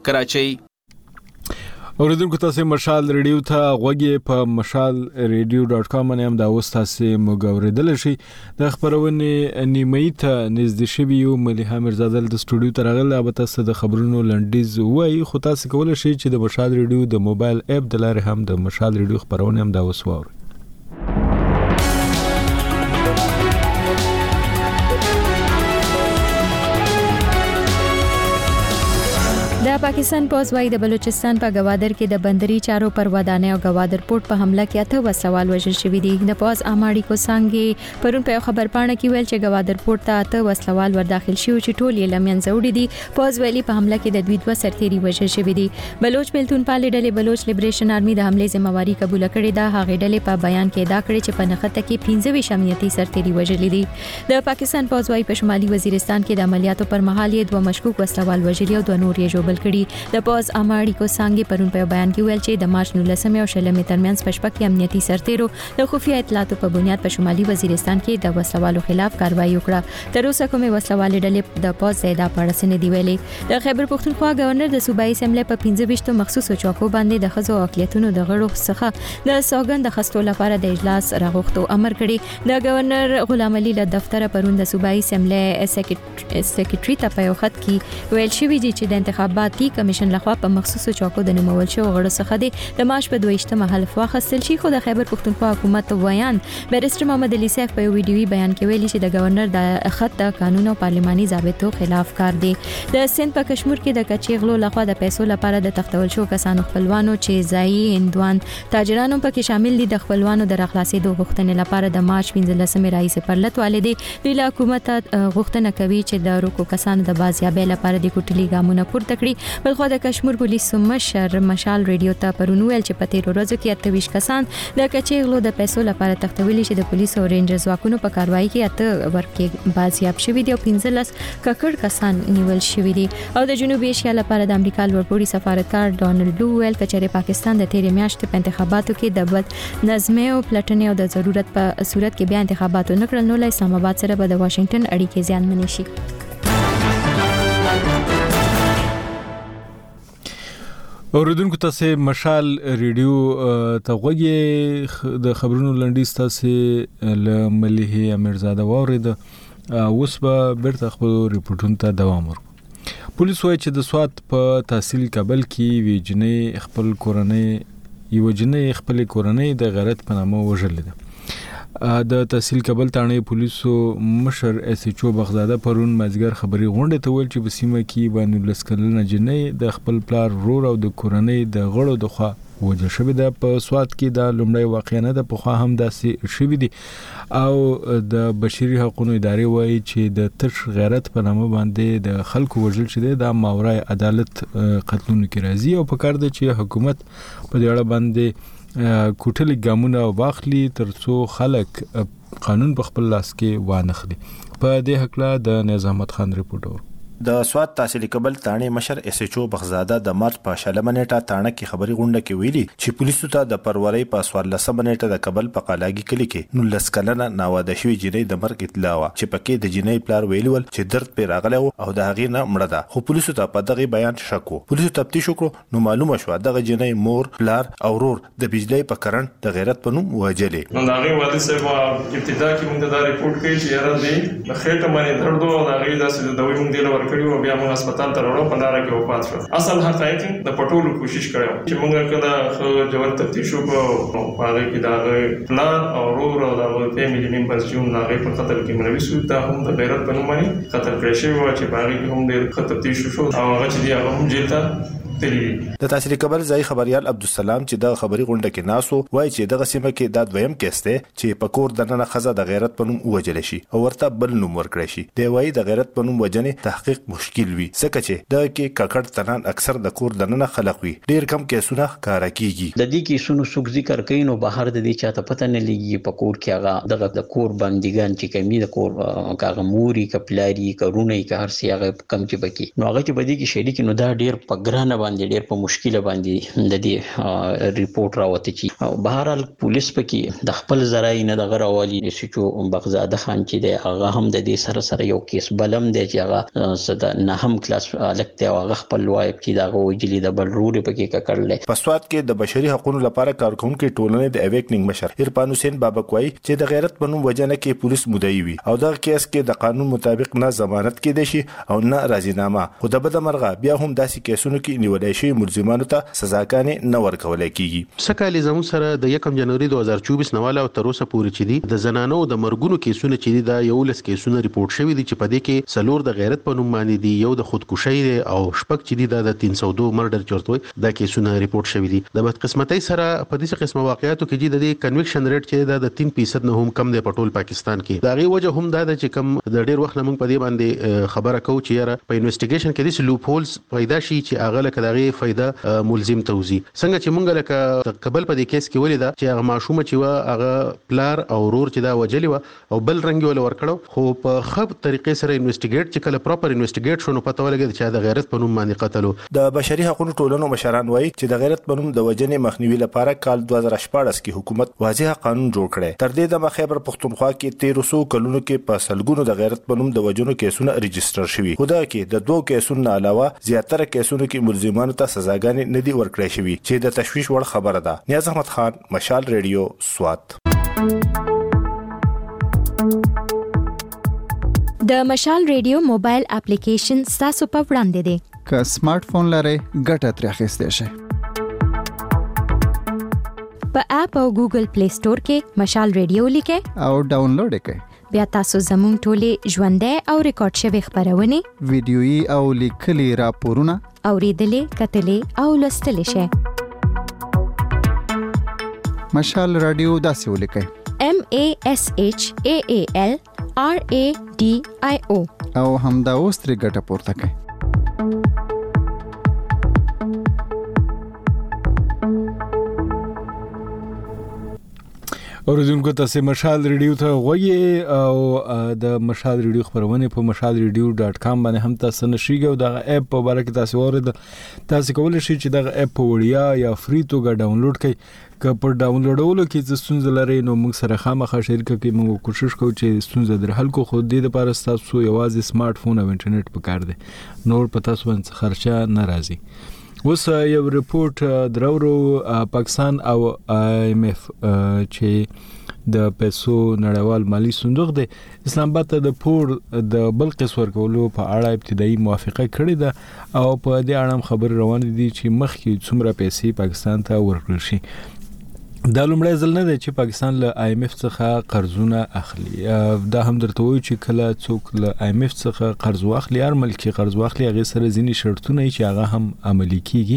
کراچۍ. اوریدونکو تاسو مشال ریډیو ته غوږی په mashalradio.com باندې هم دا اوس تاسو موږ شي. د خبرونه نیمه ته نږدې شوی یو مليحه مرزادل د سټوډیو ته راغله. به تاسو د خبرونو لنډیز وایي خو تاسو کولای شئ چې د مشال ریډیو د موبایل اپ د لارې هم د مشال ریډیو خبرونه هم دا اوس واورئ. د پاکستان پوز وايي د بلوچستان په گوادر کې د بندري چارو پر ودانۍ او گوادر پورت په حمله کې 8 وسوال وژل شوی دي. د پوز اماړي کو څنګه پرون په خبر پاڼه کې ویل چې گوادر پورت ته 8 وسوال ور داخل شي چې ټول یې لمن زوړي دي. پوز ویلي په حمله کې د دوی 2 سرتيري وژل شوی دي. بلوچ ملتون پالې ډلې بلوچ لیبریشن آرمي د حمله ذمہواری قبول کړې ده. هغه ډلې په بیان کې دا کړی چې په نخته کې 15 امنیتي سرتيري وژل دي. د پاکستان پوز وايي په شمالي وزیرستان کې د عملیاتو پر مهال یې 2 مشکوک وسوال وژل او 2 نور یې جوړ کړي. د پوز اماړي کو څنګه پرون په بیان کې ویل چې د مارچ 19 او 16 ترمنځ پشپک امنیتي سرتیرو د خفیه اطلاعاتو په بنیاد په شمالي وزیرستان کې د وسوالو خلاف کاروایی وکړه. تر اوسه کومه وسوال ډلې د پوز زیاده پړسنې دی ویلې. د خیبر پختونخوا گورنر د صوبایي اسمبلی په 15 مخصوصو چوکو باندې د خزو اقلیتونو د غړو څخه د سوګند د خستو لپاره د اجلاس راغوښتو امر کړی. د گورنر غلام علي له دفتر پرون د صوبایي اسمبلی سیکریټری ته په یو خط کې ویل شوی دی چې د انتخاباتي کمیشن لخوا په مخصوصو چوکو د نمول شو غړو څخه د مارچ په 22 حلف واخیستل شي. خو د خیبر پختونخوا حکومت ویان بیرسټر محمد علي سیف په ویډیوي بیان کې ویلي چې د گورنر د خط د قانون او پارلماني ضابطو خلاف کار دی. د سند په کشمیر کې د کچېغلو لخوا د پیسو لپاره د تختول شو کسانو خپلوانو چې ځایي هندوان تاجرانو پکې شامل دي د خپلوانو د راخلاصېدو غوښتنې لپاره د مارچ 15 رئیس پرلط والدي د حکومت غوښتنه کوي چې د روکو کسانو د بازیابۍ لپاره د کوټلي ګامونه پورته کړي. بلخو د کشمیر پولیسو مشر مشال ریډیو ته پرون ویل چې په 13 ورځو کې 28 کسان د کچېغلو د پیسو لپاره تختولی چې د پولیسو او رینجر ځواکونو په کاروایی کې 8 ورکې بازیاب شوی دي او 15 ککړ کسان نیول شوی دي. او د جنوبي ایشیا لپاره د امریکا لوړپوړي سفارتکار ډونالډ لو ویل چې پاکستان د تیرې میاشتې په انتخاباتو کې د بد نظمۍ او پلټنې او د ضرورت په صورت کې بیا انتخاباتو نه کړل نو له اسلام آباد سره به د واشنگټن اړیکې زیانمنې شي. اوریدونکو تاسو مشال ریډیو ته غوږی د خبرونو لنډیز تاسو له مليحه مرزاده واورید. اوس به بیرته خپل ریپورتونو ته دوام ورکړو. پولیس وايي چې د سوات په تحصیل کابل کې ویجنې خپل کورنۍ د غیرت په نامه وژلې ده. د تحصیل کابل تانه پولیسو مشر اس ایچ او بغداد پرون مازیګر خبري غونډه ته ویل چې بسیمه کې باندې لسکلنه جنې د خپل پلار رور او د کورنۍ د غړو د خوا وجه شوی ده. په سوات کې د لومړی واقعیا نه د پخوا هم داسې شوی دي او د بشري حقوقو ادارې وایي چې د تش غیرت په نامه باندې د خلکو وژل شوی د ماورای عدالت قتلونو کې راځي او په کار ده چې حکومت په دې اړه باندې کوټلي ګامونه واخلي ترڅو خلک قانون په خپل لاس کې وانخلي. په دې حق لا د نظامت خان ریپورټ د سوات تحصیل کابل تانه مشر اس ایچ او بغزاده د مارچ په 16 نیټه تانه کې خبري غونډه کې ویلي چې پولیسو ته د پروري په 14 نیټه د کابل په قلاګي کلی کې نو لسکلنه ناواده شوی جنې د مرګ اطلاع وا چې پکې د جنې پلار ویلول چې درد په راغله او د هغې نه مړه ده. خو پولیسو ته په دغه بیان شکو. پولیسو تفتیش وکړو نو معلومه شو دغه جنې مور پلار او ورور د بجلی په کرنټ د غیرت په نوم وجلې. نو دغه والد صاحب ابتدا کې موږ دا ریپورت کړی چې یاره دې د خېټه باندې درد او دغه داسې دوی موږ دی لور کړیو بیا موږ هسپتال ته وړو په لار کې وفات شو. اصل حقایق د پټولو کوشش کړو چې موږ کله خو جوړ تفتیش وکړو په هغه کې دا پلان او ورور او د فیملی ممبرز چې هغه په خطر کې منوي شو ته هم د غیرت په نوم باندې خطر کړی شو چې په هغه کې هم ډېر تفتیش شو او هغه چې دی هغه هم جیل ته د تحصیل کابل ځای خبريال عبدالسلام چې د خبري غونډه کې ناسو وایي چې دغه سیمه کې د دویم کېسته چې په کور دننه خزه د غیرت په نوم وجل شي او ورته بل نوم ورکړي شي. دی وایي د غیرت په نوم وجنې تحقیق مشکل وي ځکه چې د کې ککړ تنان اکثر د کور دننه خلق وي. ډیر کم کیسونه ښکارا کیږي. د دې کیسونو څوک ذکر کوي نو بهر د دې چاته پته نه لګي په کور کې هغه دغه د کور بندګان چې کمی د کور کاغه موري کپلاری کورونه کې هر سی هغه کم چې بکی نو هغه چې بدی کې شریک نو دا ډیر په ګرانه باندې ډېر په مشکل باندې د دې ریپورت راوته چی او بهرحال پولیس پکې د خپل ذرای نه د غراوالي سچو بغزاده خان چې د هغه هم د دې سره یو کیس بلم دی چې هغه صد نه هم کلاس الکته او هغه خپل وایب چې دا وجلی د بل رول پکې کړل. په سواد کې د بشري حقوقو لپاره کارکونکو ټولنې د اویکننګ مشر عرفان حسین بابک وایي چې د غیرت بنوم وجنه کې پولیس مدعي وي او دا کیس کې د قانون مطابق نه ضمانت کېدای شي او نه راضینامه. خو د بده مرغه بیا هم داسې کیسونو کې نیولای شي ملزمانو ته سزاګانې نه ورکول کېږي. سکهالی زموږ سره د 1 جنوري 2024 نواله او تر اوسه پورې چې دي د زنانو د مرګونو کیسونه چې دي دا یو لس کیسونه ریپورت شوی دي چې په دې کې سلور د غیرت په نوم باندې دي، یو د خودکشي دی او شپږ چې دي دا د 302 مرډر چورتوي دا کیسونه ریپورت شوی دي. د بدقسمتۍ سره په دې قسمه واقعیتو کې د کنویکشن ریټ چې دا د 3% نه هم کم دی په ټول پاکستان کې. دا غي وجه هم دا د چې کم د ډیر وخت لمن په دې باندې خبره کو چې یاره په انویسټیګیشن کې د لوپ هولز پیدا شي چې هغه لکه دغه فائدہ ملزم توزی څنګه چې مونږ لکه قبل په دې کیس کې ولیدا چې هغه ماشومه چې وا هغه پلار او رور چې دا وجلی و او بل رنګ ول ورکړو خو په خب طریقې سره انویسټیګیټ چې کله پراپر انویسټیګیټ شونه پته ولګي چې د غیرت په نوم باندې قتلو. د بشري حقوقو ټولنو مشران وایي چې د غیرت په نوم د وجنې مخنیوي لپاره کال 2014 کې حکومت واضح قانون جوړ کړی. تر دې د خیبر پختونخوا کې 1300 کلونو کې په سلګونو د غیرت په نوم د وجنو کیسونه ريجستره شوي. خو دا کې د 2 کیسونو علاوه زیاتره کیسونو کې ملزمانو ته سزاګانې نه دي ورکړې شوي چې د تشویش وړ خبره ده. نیاز احمد خان، مشال ریډیو، سوات. د مشال ریډیو موبایل اپلیکیشن تاسو په وړاندې دی. که سمارټ فون لرئ ګټه ترې اخیستئ شئ. په اپ او ګوګل پلی سٹور کې مشال ریډیو لیکئ او ډاونلوډ کړئ. بیا تاسو زموږ ټولې ژوندۍ او ریکارډ شوی خبرونه، ویډیويي او لیکلي راپورونه اوریدلې، کتلې او لوستلې شئ. مشال رادیو داسې ولیکئ: MASHAAL RADIO او همدا اوس ترې ګټه پورته کړئ. اوریدونکو تاسو مشال ریډیو ته غوږی او د مشال ریډیو خبرونه په mashalradio.com باندې هم تاسو نشئ او د اپ په اړه کې تاسو اورید تاسو کولای شئ چې د اپ په وړیا یا فری توګه ډاونلوډ کړئ. که په ډاونلوډولو کې څه ستونزه لري نو موږ سره خامخا شریک کړئ. موږ کوشش کوو چې ستونزه در حل کو. خو دې لپاره تاسو یوازې سمارټ فون او انټرنیټ پکار دی، نور په تاسو باندې خرچه ناراضي. اوس یو ریپورت درورو پاکستان او IMF چې د پیسو نړیوال مالی صندوق د اسلام آباد ته د پور د بل قسم ورکولو په اړه ابتدایي موافقه کړې ده او په دې اړه خبر روان دي چې مخکې څومره پیسې پاکستان ته ورکړل شي. دا لومړی ځل نه دی چې پاکستان له IMF څخه قرضونه اخلي. دا هم درته وایي چې کله څوک له IMF څخه قرض واخلي، هر ملک قرض واخلي، هغه سره ځینې شرطونه چې هغه هم عملي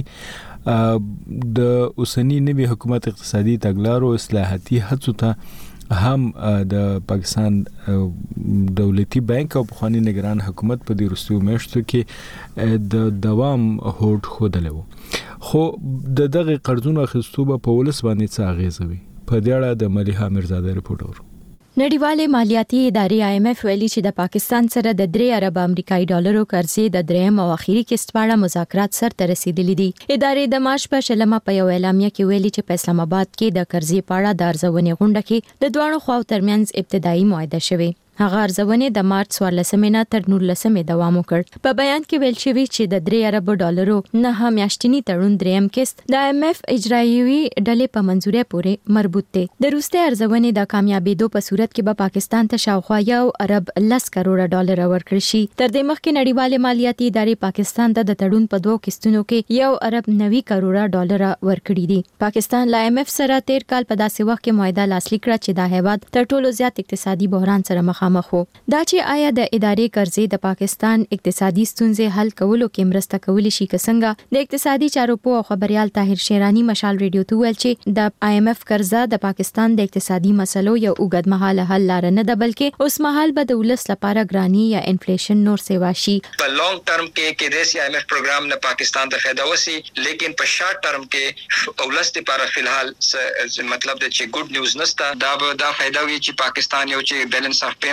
کیږي. د اوسنی نوي حکومت اقتصادي تګلارو اصلاحاتي هڅو ته هم د پاکستان دولتي بانک او پخوانی نگران حکومت په دې وروستیو میاشتو کې د دوام هوډ خوده و. خو د دغه قرضونو اخیستو په ولس باندې څه اغیزه وي؟ په دې اړه د ملیحه میرزاده ریپورت اورو. نړیوالې مالیاتي ادارې IMF ویلي چې د پاکستان سره د 3 ارب امریکایي ډالرو قرضې د دریم او اخیری قسط په اړه مذاکرات سرته رسیدلي دي. ادارې د مارچ په شلمه په یو اعلامیه کې ویلي چې په اسلام آباد کې د قرضې په اړه د ارزونې غونډه کې د دوه خواو ترمنځ ابتدایي معاهده شوه. هغه ارزونه د مارچ 14 نه تر 19 دوام وکړ. په بیان کې ویل شوی چې د 3 ارب ډالرو نه میاشتنی تړون دریم قسط د IMF اجرایوي ډلې په منځوري پورې مربوط دی. د روسته ارزونه د کامیابیدو په صورت کې به پاکستان ته شاوخوا یو ارب 10 کروڑ ډالر ورکړي شي. تر دې مخکې نړیوالې مالیاتي ادارې پاکستان ته د تړون په 2 قسطونو کې یو ارب 90 کروڑ ډالر ورکړي دي. پاکستان له IMF سره 13 کال په داسې وخت کې معاهده لاسلیک کړه چې د هیواد تر ټولو زیات اقتصادي بحران سره مخ مخو. دا چې آیا د ادارې قرضې د پاکستان اقتصادي ستونزې حل کولو کې مرسته کولی شي که څنګه؟ د اقتصادي چارو په خبريال طاهر شیرانی مشال ریډیو ته ویل چې د IMF قرضه د پاکستان د اقتصادي مسلو یو اوږدمهاله حل لار نه ده، بلکې اوس مهال به د ولس لپاره ګرانی یا انفلیشن نور سیوا شي. په لانګ ټرم کې د IMF پروګرام نه پاکستان ته فائدہ وسی، لیکن په شارټ ټرم کې ولس لپاره فلحال مطلب د چې ګډ نیوز نشته. دا فائدہ وی چې پاکستان یو چې بیلانس اف پیمنٹ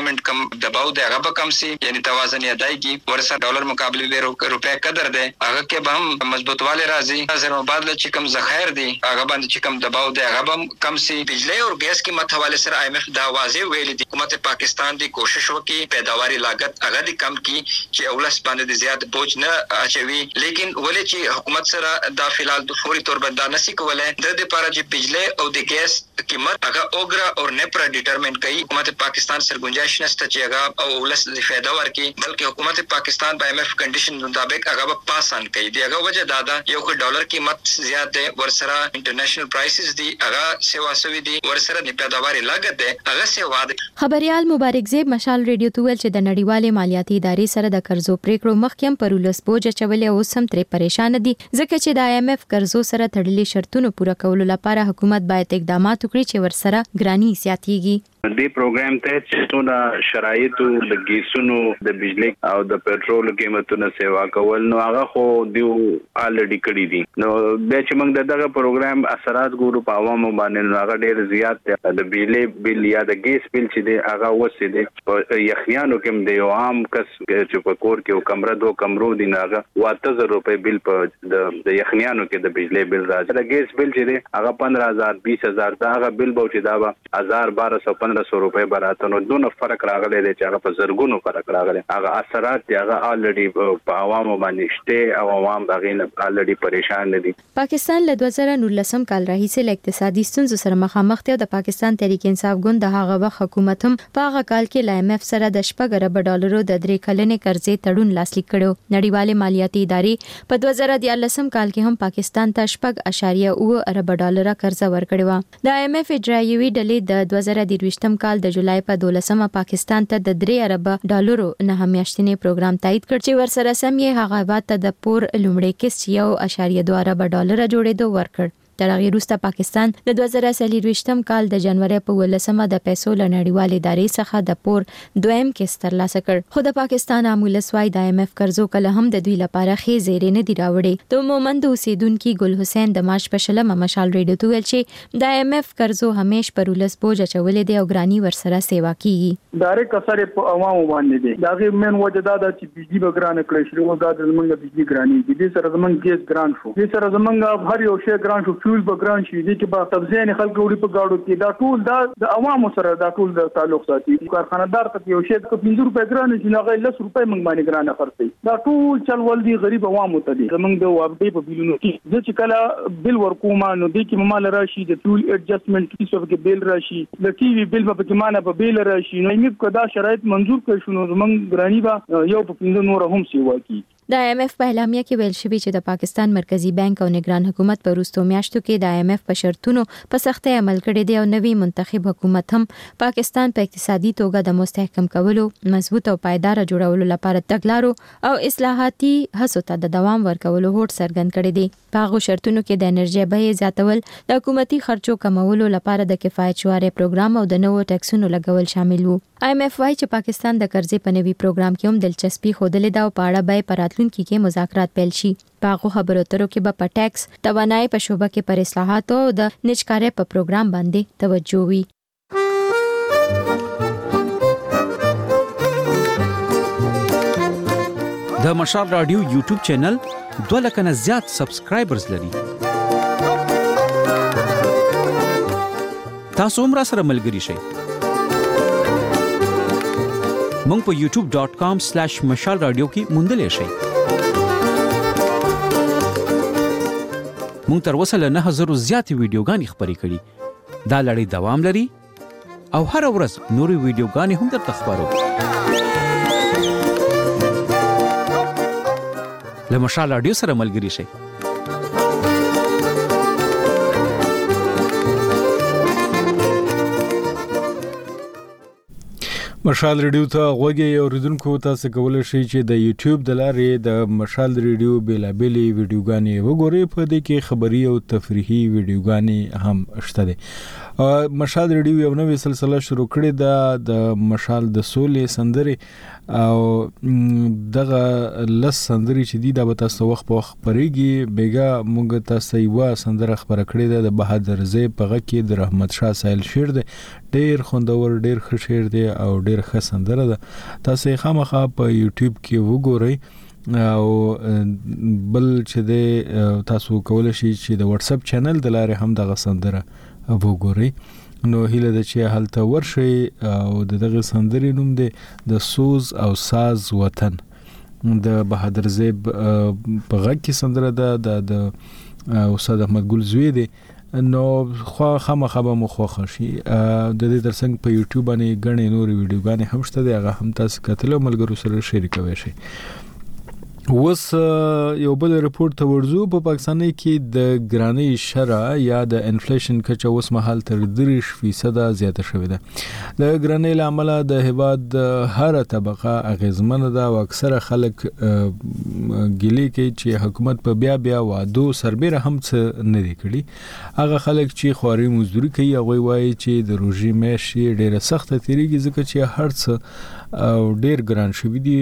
انپلایمنٹ کم دباو دی هغه به کم سي یعنی توازن ادایي ورسره ډالر مقابله روپیا قدر دی هغه کې به هم مضبوطواله راځي زر مبادله چې کم ذخایر دي هغه باندې چې کم دباو دی هغه به کم سي بجلی او ګیس قیمت حواله سره IMF دا واضح ویلي دي حکومت پاکستان دی کوشش وکړي پیداواري لاګت هغه دی کم کی چې اولس باندې زیات بوج نه اچوي لیکن ولې چې حکومت سره دا فلال د فوري تور باندې نشي کولای د لپاره چې بجلی او د ګیس قیمت هغه اوګرا او نپرا ډیټرمنټ کوي حکومت پاکستان سره گنجائش نشته چې هغه او اولس د فایده ورکړي بلکې حکومت پاکستان په IMF کنډیشن مطابق هغه پاسان کوي دغه وجه دا یو ډالر قیمت زیات دی ورسره انټرنیشنل پرایسز دي هغه سیوا سوي دي ورسره د پیداواري لاګت دی هغه سیوا دي خبريال مبارک زیب مشال ریډیو تویل چې د نړیوالې مالیاتي ادارې سره د قرضو پریکړو مخکیم پر ولس بوج چولې او سم ترې پریشان دي ځکه چې د IMF قرضو سره تړلې شرطونو پوره کولو لپاره حکومت باید اقدامات وکړي چې ورسره ګرانی زیاتېږي دې پروګرام ته چې شرایطو د ګیسونو د بجلی او د پېټرول قیمتونو سیوا کول نو هغه خو دیو الریډي کړی دي نو د چې موږ دغه پروګرام اثرات ګورو په عوامو باندې نو هغه ډېر زیات دی د بجلی بل یا د ګیس بل چې دی هغه وسې دی په یخنیانو کې د یو عام کس چې په کور کې کمره دوه کمرو دی هغه 8000 روپے بل په د یخنیانو کې د بجلی بل راځي د ګیس بل چې دی هغه 15000 20000 دا هغه بل به چې دا 1000 1200 روپے براته نو دونه فرق راغلی دی چې هغه په زرګونو فرق راغلی هغه اثرات دی هغه الریډي په عوامو باندې شته او عوام دغه نه الریډي پریشان دي پاکستان له 2019 کال راهیسې له اقتصادي ستونزو سره مخامخ دی او د پاکستان تحریک انصاف ګوند د هغه وخت حکومت هم په هغه کال کې ل IMF سره د 10 ارب ډالرو د 3 کلنې قرضې تړون لاسلیک کړو نړیوالې مالیاتي ادارې په 2014 کال کې هم پاکستان ته 10.9 ارب ډالر قرض ورکړی و د IMF اجرایوي ډلې د 2023 کال د جولای په 12مه پاکستان ته د 3 ارب ډالرو نه میاشتنی پروګرام تایید کړ چې ورسره سم یې هغه وخت د پور لومړی کس 1.2 ارب ډالر جوړېدو ورکړ تر هغه وروسته پاکستان د 2023 کال د جنوري په 18مه د پیسو لنړیوالې ادارې څخه د پور دویم کس ترلاسه کړ خو د پاکستان عامل سوای د IMF قرضو کله هم د دوی لپاره خې زیرې نه دی راوړي د مومند اوسیدونکو ګل حسین د مارچ په شلمه مشال ریډیو ته ویل چې د IMF قرضو همیش پر ولس بوج چولې دی او ګرانی ورسره سیوا کیږي ډایرک اثر په عوامو باندې دی دا غي من وجه دا چې بجلی بګران کړی شو دا د زمونږ بجلی ګرانی دي سره زمونږ ګیس ګران شو دي سره زمونږ هر یو شی ګران شو فیول بګران شي دي کې په سبزیان خلک وړي په گاډو کې دا ټول د عوامو سره دا ټول د تعلق ساتي کارخانه‌دار ته یو شی په 50 روپے ګران شي هغه 10 روپے موږ باندې ګران خرڅي دا ټول چلول دي غریب عوامو ته دي زمونږ د وابډي په بیلونو کې چې کله بل ورکوما نو دي کې مال راشي د ټول ایڈجسټمنټ کې څه کې بیل راشي د ټي وی بیل په کې مانه په بیل راشي نو موږ کدا شرایط منزور کړو شنو زمونږ ګرانی با یو په 15 نور هم سیوا کی د IMF په اعلامیه کې ویل شوی چې د پاکستان مرکزی بانک او نگران حکومت په وروستو میاشتو کې د IMF په شرطونو په سختۍ عمل کړی دی او نوی منتخب حکومت هم پاکستان په اقتصادي توګه د مستحکم کولو مضبوط او پایدار جوړولو لپاره تګلارو او اصلاحاتي هڅو ته د دوام ورکولو هوډ څرګند کړی دی په هغه شرطونو کې د انرژي بیې زیاتول د حکومتي خرچو کمولو لپاره د کفایت شوارې پروګرام او د نوو ټیکسونو لګول شامل وو IMF وايي چې پاکستان د قرضې په نوي پروګرام کې هم دلچسپي خوده دا او په اړه به پراتلونکو کې مذاکرات پیل شي په هغه خبرو اترو کې به په ټیکس توانایي په شوبه کې پر اصلاحاتو او د نجکارۍ په پروګرام باندې توجه وي د مشال رادیو یوټیوب چینل 2 لک نه زیات سبسکرایبرز لري تاسو هم را سره ملګري شئ مونږ په youtube.com/mashalradio کې موندلې شئ مونږ تر اوسه له 9000 زیات ویډیوګانې خبرې کړې دا لړۍ دوام لري او هر ورځ نوري ویډیوګانې هم درته خبرو له مشال رادیو سره ملګري شئ مشال ریډیو ته غوږی اوریدونکو تاسو کولای شئ چې د یوټیوب د لارې د مشال ریډیو بیلابېلې ویډیوګانې وګورئ په دې کې خبري او تفریحي ویډیوګانې هم شته دي مشال ریډیو یو نوې سلسله شروع کړې ده د مشال د سولې سندرې او دغه لس سندرې چې دي دا به تاسو وخت په وخت پرېږي بیګا موږ تاسو یو سندره خبره کړې ده د بهادر زی په غږ کې د رحمت شاه سایل شعر دی ډېر خوندور ډېر ښه شعر دی او ډېر ښه سندره ده تاسو یې خامخا په یوټیوب کې وګورئ او بل چې تاسو کولای شئ چې د واتس اپ چینل د لارې هم دغه سندره وګورئ نو هیله ده چې هلته ورشي او دغه سندرې نوم دی د سوز او ساز وطن د بهادر زیب په غږ کې سندره ده د استاد احمد ګل زوی دی نو خامخا به مو خوښ شي د دې ترڅنګ په یوټیوب باندې غنې نورې ویډیوګانې هم شته هغه هم تاسو کتل او ملګرو سره شریکوي شئ اوس یو بل رپورت ته ورځو په پاکستان کې د ګرانۍ شرح یا د انفلیشن کچه اوس مهال تر 3% زیاته شوې ده د ګرانۍ لامل د هیواد هر طبقه اغیزمن ده او اکثره خلک ګیلې کوي چې حکومت په بیا وعدو سربېره هم څه نه دی کړی هغه خلک چې خواري مزدوري کوي هغه وایي چې د روزي معیشت ډیره سخته تیریږي ځکه چې هر څه او ډیر ګران شوی دی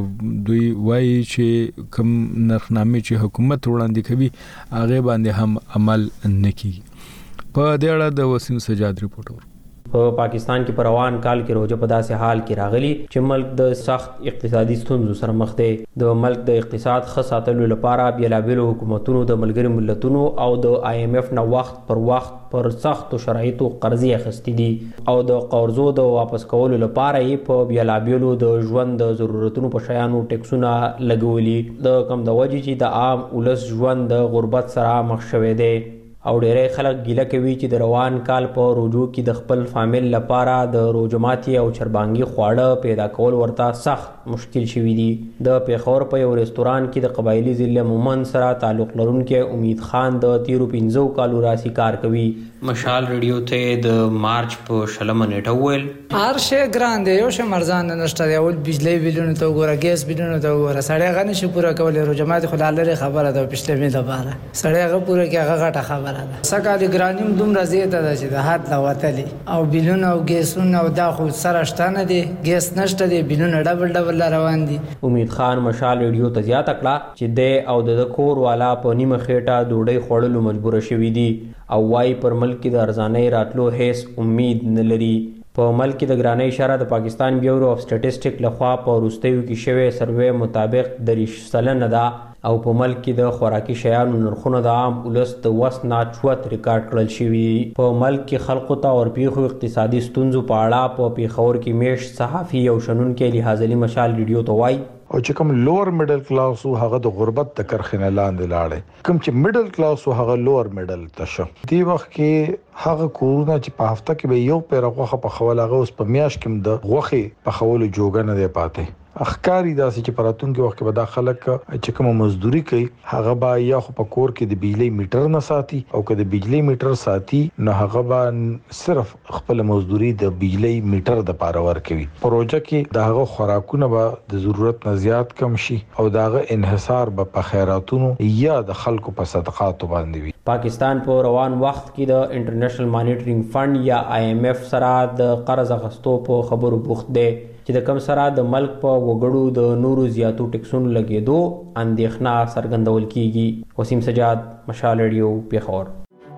دوی وایي چې کوم نرخنامې چې حکومت وړاندې کوي هغه باندې هم عمل نکړي په دې اړه د وسیم سجاد ریپورت په پاکستان کې پر روان کال کې روزه په داسې حال کې راغلي چې ملک د سخت اقتصادي ستونزو سره مخ دی د ملک د اقتصاد ښه ساتلو لپاره بیلابیلو حکومتونو د ملګري ملتونو او د IMF نه وخت پر وخت پر سختو شرایطو قرضې اخیستې دي او د قرضو د واپس کولو لپاره یې په بیلابیلو د ژوند د ضرورتونو په شیانو ټیکسونه لګولي د کم د وجې چې د عام ولس ژوند د غربت سره مخ شوی دی او ډېری خلک ګیله کوي چې د روان کال په روزو کې د خپل فامیل لپاره د روزه ماتي او چربانګي خواړه پیدا کول ورته سخت مشکل شوي دي د پیښور په یو رستوران کې د قبایلی ضلع مومن سره تعلق لرونکي امید خان د 15 کالو راسي کار کوي مشال ریډیو ته د مارچ په 16 نیټه ویل هر شی ګران دی یو شی مرزان نشته دی اول بجلی بیلونه ته وګوره ګیس بیلونه ته وګوره سړی غنه شي پورا کول روزه ماتي خو لاره خبره ده پښته می لپاره سړی غو پورا کې هغه غټه خبره سکه ګرانیم دومره زیاته ده چې د حد لا وتلی او بیلونه او ګیسونه او دا خو سره شتانه دي ګیس نشته دي بیلونه ډبل روان دي امید خان مشال ریډیو ته زیاته کړه چې د او د کور والا په نیمه خېټه ډوډۍ خوړلو مجبور شوی دي او وايي پر ملک د ارزانۍ راتلو هیڅ امید نه لري په ملک د ګرانۍ شرح د پاکستان بیورو اف سټټیسټیک لخوا په وروستیو کې شوی سروې مطابق 30% ده او په ملک کې د خوراکي شیانو نرخونه د عام ولس د وس نه چوت ریکارډ کړل شوی په ملک کې خلکو ته او پیښو اقتصادي ستونزو په اړه په پیښور کې میش صحافي او شنونکو لحاظي مشال ریډیو ته وایي او چې کوم لوور میډل کلاس او هغه د غربت د کرخنه لاندې لاړې کوم چې میډل کلاس او هغه لوور میډل تشه دی وخت کې هغه کورونه چې په هفته کې به یو پیرغه په خول هغه اوس په میاش کې د غوخي په خول جوګه نه دی پاتې اخکاری داسې چې پراتونکو وخت کې به دا خلک چې کوم مزدوري کوي هغه به یا خو په کور کې د بجلی میټر نه ساتي او که د بجلی میټر ساتي نو هغه به صرف خپل مزدوري د بجلی میټر د پاره ورکوي پروژه کې دغه خوراکونه به د ضرورت نه زیات کم شي او دغه انحصار به په خیراتونو یا د خلکو په صدقاتو باندې وي پاکستان په روان وخت کې د انټرنیشنل مانیټرینګ فند یا IMF سره د قرض اخیستو په خبرو بوخت دی چې د کم سره د ملک په وګړو د نورو زیاتو ټیکسونو لګېدو اندېښنه څرګندول کیږي وسیم سجاد مشال ریډیو پیښور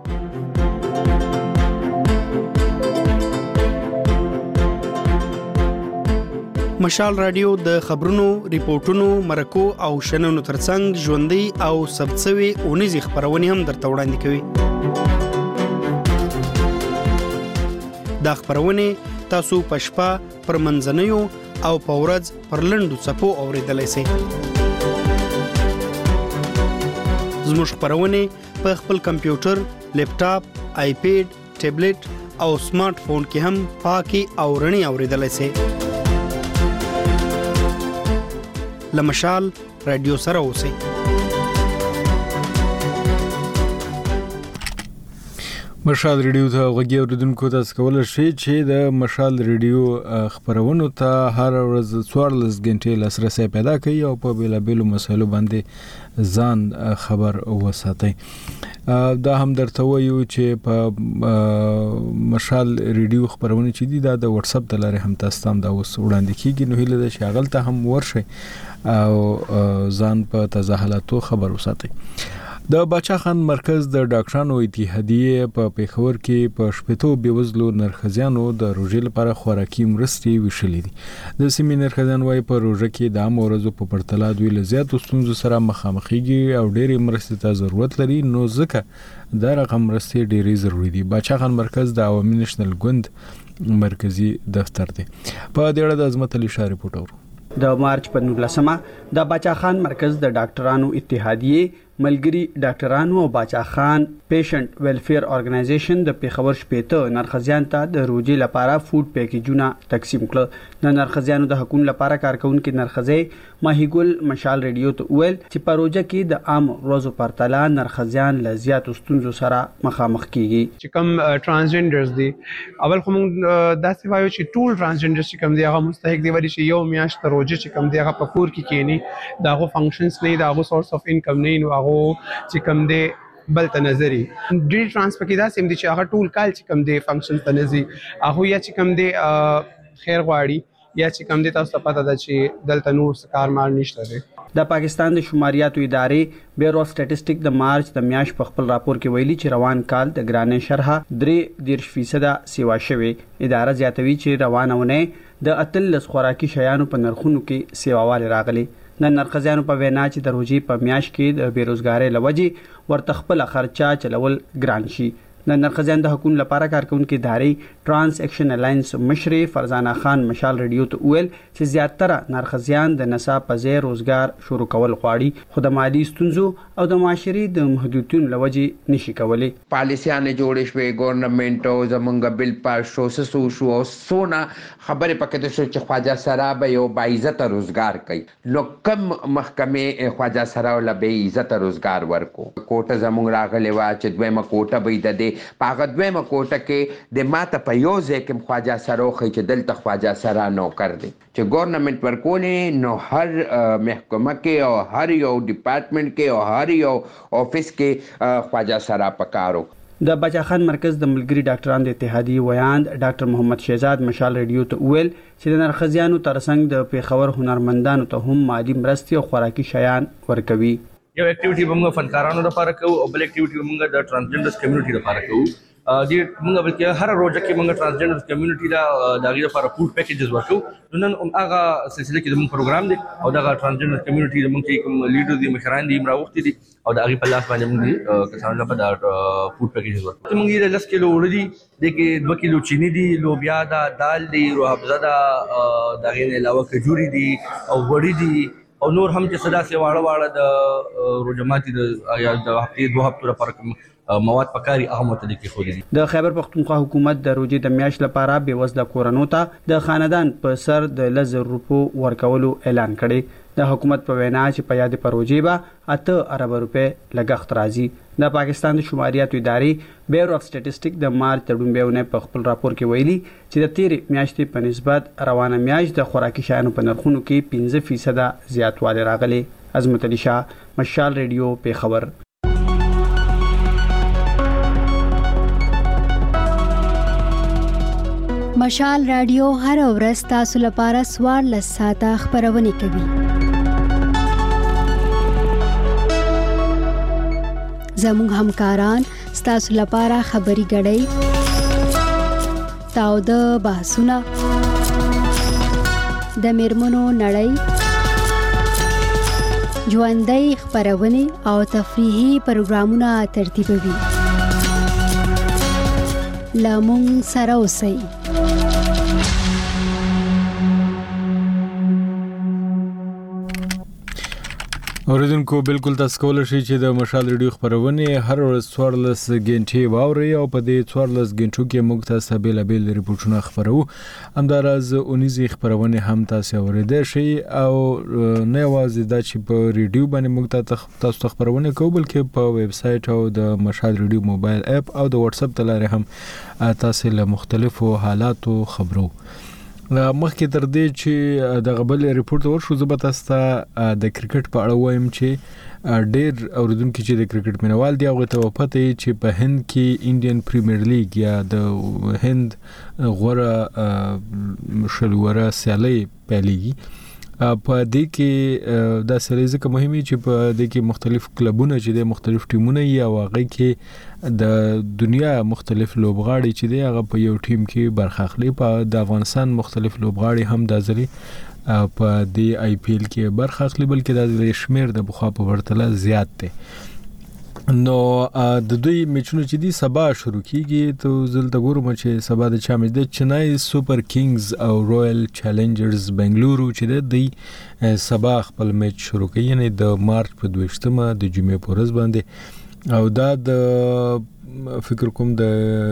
مشال رادیو د خبرونو ریپورتونو مرکو او شننو ترڅنګ ژوندۍ او سبڅوي اونیزي خبرونه هم درته وړاندې کوي دا خبرونه تاسو پښپا پر منځنیو او پورز پر لندو صفو اوریدلای شئ زموږ خبرونه په خپل کمپیوټر لیپټاپ آیپیډ ټابلیټ او سمارټ فون کې هم پاکي او رڼي اوریدلای شئ لمشال رادیو سره اوسئ مشال ریډیو ته غوږی اوریدونکو تاسو کولای شئ چې د مشال ریډیو خبرونو ته هر ورځ 14 غنټې لاسرسي پیدا کړئ او په بیلابېلو مسایلو باندې ځان خبر وساتئ. دا هم درته وایو چې په مشال ریډیو خبرونه چې دي دا د واتس اپ د لارې هم تاسو ته دا اوس وړاندې کیږي، نو هیله ده چې هغه ته هم ورشئ او ځان په تازه حالاتو خبر وساتئ. د باچا خان مرکز د ډاکټرانو اتحادیه په پیښور کې په شپږو بیوزلو نرخزیانو د روزي لپاره خوراکي مرستې ویشلې دي. د سیمې نرخزیان وايي په روزه کې د عام ورځو په پرتله دوی له زیاتو ستونزو سره مخامخېږي او ډېرې مرستې ته ضرورت لري، نو ځکه دا رقم مرستې ډېرې ضروري دي. باچا خان مرکز د عوامي نېشنل ګوند مرکزی دفتر دی. په دې اړه د عظمت علي شاه ریپورت اورو. د مارچ په 19مه د باچا خان مرکز د ډاکټرانو اتحادیه ملګری ډاکټرانو او باچا خان پیشنټ ویلفیر ارګنایزیشن د پیښور شپېته نرخزیان ته د روزي لپاره فود پیکیجونه تقسیم کړل. د نرخزیانو د حقوقو لپاره کارکونکو نرخزی ماهیګل مشال ریډیو ته ویل چې په روزه کې د عام ورځو پرتله نرخزیان له زیاتو ستونزو سره مخامخ کیږي. چې کوم ترانسجندرز دي اول خو موږ داسې وایو چې ټول ترانسجندرز چې کوم دي هغه مستحق دي ولی چې یو میاشت روزه چې کوم دی هغه په کور کې کېنی داغه فنکشنز نه داغه سورس اف انکم نه نو هغه چې کوم دی بل ته نظری ډی ټرانس پکې دا سیم دي چې هغه ټول کال چې کوم دی فنکشنز ته نظری هغه یا چې کوم دی خیر غواړي یا چې کوم دی تاسو ته پته ده چې دلته نور کار مال نشته دی. د پاکستان د شماریاتو ادارې بیورو اف سټټیسټیک د مارچ د میاشت په خپل راپور کې ویلي چې روان کال د ګرانې شرحه 3% سیوا شوی. اداره زیاتوي چې روانونه د اتلس خوراکي شیانو په نرخونو کې سیواوال راغلي. د نرخزیانو په وینا چې د روزي په میاشت کې د بیروزګاری لوجې ورته خپل خرچه چلول ګران شي. د نرخزیان د حقوقو لپاره کارکونکو ادارې ترانس اکشن الاینس مشري فرزانه خان مشال ریډیو ته ویل چې زیاتره نرخزیان د نصاب په ځای روزګار شروع کول غواړي خو د مالی ستونزو او د معاشري د محدودیتونو لوجې نشي کولی. پالیسیانه جوړې شوې ګورنمنت او زمونږ بل پاس شو او سونا خبره پکې د شو چې خواجه سره به یو باعزت روزګار کوي. نو کم محکمه خواجه سره ول به عزت روزګار ورکو. کوټه زمونږ راغلی و چې دویمه کوټه به د پاغه دویمه کوټه کې د ماته په یو ځای کې خواجه سره چې دلته خواجه سره نوکر دی چې ګورنمنت ورکولې نو هر محکمه کې او هر یو ډپارټمنټ کې او هر یو آفیس کې خواجه سره پکارو. د باچا خان مرکز د ملګری ډاکټرانو د اتحادیې ویاند ډاکټر محمد شهزاد مشال ریډیو ته ویل چې د نرخزیانو ترڅنګ د پیښور هنرمندانو ته هم مالی مرستې او خوراکي شیان ورکوي. یو اکټیویټي موږ فنکارانو لپاره کوو او بل اکټیویټي موږ د ترانسجندرز کمیونټي لپاره کوو. دې موږ بلکې هر روزه کې موږ ترانسجندرز کمیونټي دا غیر لپاره فود پیکیجز ورکو. نن هغه سلسله کې موږ پروګرام دی او دا ترانسجندرز کمیونټي موږ کوم لیډر دي مشران دي مراوخت دي او دا غي په لاس باندې موږ کسانو لپاره دا فود پیکیجز ورکو. موږ یې 10 کیلو وړي دي کې 2 کیلو چینی دي لوبیا دا دال دي روحبزه دا غیر علاوه کجوري دي او وړي دي او نور هم چې صدا سي واړه د روزماتي د هفتې 2 هفتو لپاره مواد پکاري اهمیت لیکي خو دي. د خیبر پختونخوا حکومت د روزي د میاشت لپاره به وسله کورونو ته د خاندان په سر د 1000 روپو ورکولو اعلان کړي. د حکومت په وینا چې په یاد پروژې به 8 ارب روپے لګښت راځي. د پاکستان د شماریاتو ادارې بیورو اف سټټیسټیک د مارچ د ډومبهونه په خپل راپور کې ویلي چې د تیر میاشتې په نسبت روانه میاشت د خوراکي شیانو په نرخونو کې 5% زیاتوالی راغلی. عظمت علي شاه مشال ریډیو پیښور. مشال رادیو هر ورځ تاسو لپاره 14 ساعته خبرونه کوي. زموږ همکاران ستاسو لپاره خبري غړي تاوده بحثونه د میرمنو نړۍ ژوندۍ خبرونه او تفریحي پروګرامونه ترتیبوي. لامون سره اوسئ. اوریدونکو بالکل تاسو کولای شئ چې د مشال ریډیو خبرونه هر ورځ 14 غنټې واوري او په دې 14 غنټو کې موږ تاسو بیل ریپورتونه خبرو. همداراز اونیزي خبرونه هم تاسو اوریدئ شئ او نه یوازې دا چې په ریډیو باندې موږ تاسو خبرونه کوو بلکې په ویب سټ او د مشال ریډیو موبایل اپ او د واتس اپ تلاره هم تاسو له مختلفو حالاتو خبرو. مخکې تر دې چې د غبل ریپورت ورشو زبر تاسو د کرکټ په اړه وایم چې ډېر اوریدونکو چې د کرکټ مینوال دی هغه ته پته چې په هند کې انډین پریمیر لیګ یا د هند غوړه شلوره سیالي پیلېږي. په دې کې د سریزه کوم مهمه چې په دې کې مختلف کلبونه چې د مختلف ټیمونه یا واقعي کې د دنیا مختلف لوبغاړي چې دی هغه په یو ټیم کې برخه اخلي. په د افغانستان مختلف لوبغاړي هم د ځلې په دې آی پی ایل کې برخه اخلي بلکې د ځلې شمیر د بخوا په ورتله زیات دی. نو د دوی میچونه چې دی سبا شروع کیږي ته زلته ګورم چې سبا د چا میچ د چنای سوپر کینگز او رویل چیلنجرز بنگلورو چې د سبا خپل میچ شروع کوي یعنی د مارچ په 22مه د جمعې په ورځ باندې او دا د فکر کوم د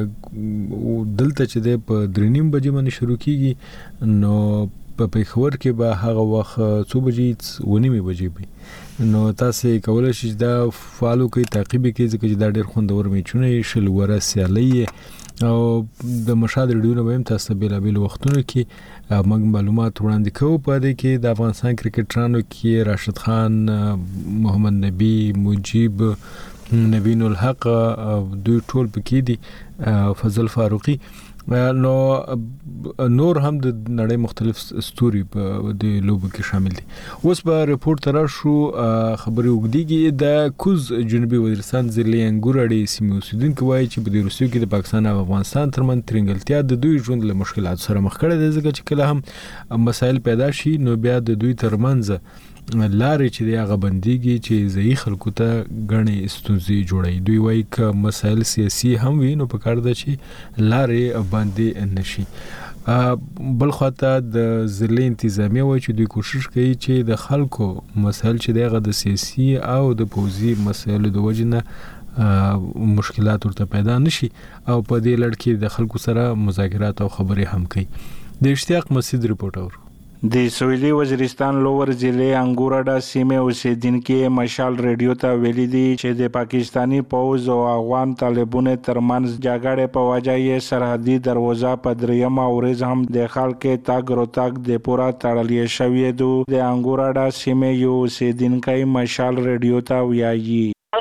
دلته چې د په 3:30 بجې باندې شروع کیږي. نو په پیښور کې به هغه وخت 2 بجې 9 بجې نو تاسو کولای شئ دا فالو کوي تعقیب کوي ځکه چې دا ډېر خوندور میچونه شلوره سیالي او د مشال ریډیو نو هم تاسو بیل وختونو کې موږ معلومات وړاندې کوو. په دې کې د افغانستان کرکټرانو کې راشد خان، محمد نبی، مجيب، نبین الحق دوی ټول پکې دي، فضل فاروقي. نو نور هم د نړۍ مختلف ستوري په د لوبو کې شامل دي. اوس به ریپورت تر شو خبري وګديږي د کوز جنوبي وزیرستان ضلع انګورړې سیمې اوسیدونکو وایي چې په دې روسیو کې د پاکستان او افغانستان ترمنځ ترنګلتیا د دوی ژوند له مشکلات سره مخ کړي دي ځکه چې کله هم مسایل پیدا شي نو بیا د دوی ترمنځ لارې چې دی هغه بنديږي چې ځای خلکو ته غني ستونزې جوړي. دوی وایي ک مسایل سیاسي هم وي نو په کار ده چې لارې باندې نشي. بل خاطر د ضلع انتظامیه وایي چې دوی کوشش کوي چې د خلکو مسایل چې دی هغه د سیاسي او د پوزي مسایل د وجنه مشکلات ورته پیدا نشي او په دې لړ کې د خلکو سره مذاکرات او خبرې هم کوي. د اشتیاق مسجد ریپورټر د سویلي وزیرستان لوور ضلع انګورډا سیمه اوسیدونکو مشال ریډیو ته ویلي دي چې د پاکستانی پوز او افغان طالبانو ترمنځ جګړې په وجه یې سرحدي دروازه په درېمه ورځ هم د خلکو تاګ روتاګ د پورا تړلې شوې دو. د انګورډا سیمه یو اوسیدونکو مشال ریډیو ته ویایي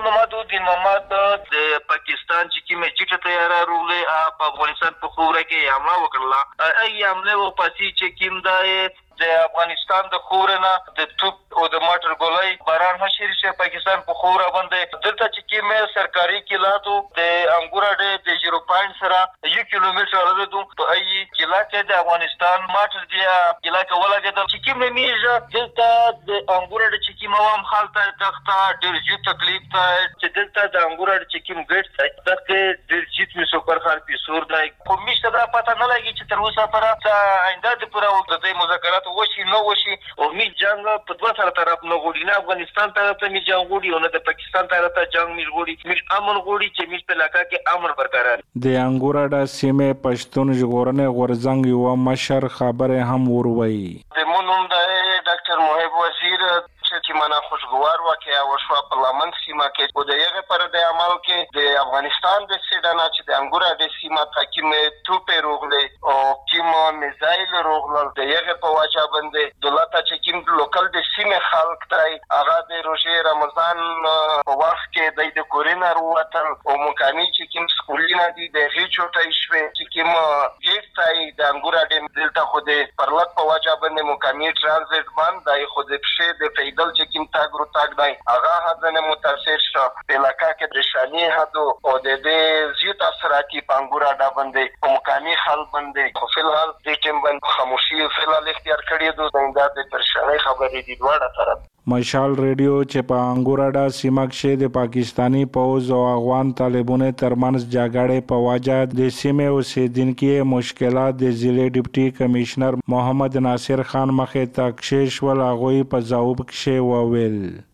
د پاکستان چې کومه جټه تیار رولې په افغانستان په خوره کې حمله وکړه ای حمله و پاسې چې کوم د افغانستان د خورنه د توپ او د ماټر ګولای باران هشیر شه پاکستان په خوره باندې دلته چې کومه سرکاري کلاتو د انګورډه د 0.5 سره 1 کیلومتر لري په ای کلا کې د افغانستان ماټر دی کلا کې ولګیدل چې کومه میجه دلته د انګورډه چې کومه هم حالت دغه ډیر زیات تکلیف ته چې دلته د انګورډه چې کوم ګټ ځای دغه ډیر زیات می سوپر خال پیسور دی خو میشته دا پته نه لګي چې تر اوسه پر آینده د پوره د دې مذاکرات وشي نو وشي او می جنگ په دوه سره طرف نه غوړي نه افغانستان طرف ته می جنگ غوړي او نه د پاکستان طرف ته جنگ می غوړي می امن غوړي چې می په علاقہ کې امن برقرار. د انګورډا سیمه پښتون ژغورنې غورځنګ یو مشر خبره هم وروي. د مونږ د ډاکټر محب وزیر چې مانا خوشګوار واقعیا وشو په لمن سیمه کې او د یغه پر د عمل کې د افغانستان د سیډانا چې د انګورډا د سیمه ته کې توپې روغلې او کیمو میزایل روغلل د یغه په واجب باندې دولت چې کوم لوکل د سیمه خلک تای هغه د روزه رمضان په وخت کې د کورینا وروتل او مکانی چې کوم سکولینه دي د هیڅوټای شوي چې کوم ګیټای د انګورډا دلته خو د پرلط په واجب باندې مکانی ترانزیت باندې خو د پښې د پیدل چې کوم تاګ رو تاګ دی هغه حدنه متاثر شو په علاقہ کې د شانی حدو او د دې زیات اثراتي پنګورډا باندې په مکانی حل باندې خو فلحال د ټیم باندې خاموشي فلحال اختیار کړی دوه د پرشانه خبرې دي دواړه طرف. مشال ریډیو چې په انګورډا سیمه کې د پاکستانی پوز او افغان طالبانو ترمنځ جګړې په وجه د سیمه اوسیدونکو مشکلات د ضلع ډیپټي کمشنر محمد ناصر خان مخې ته کشش ول هغه په ځواب کې وویل.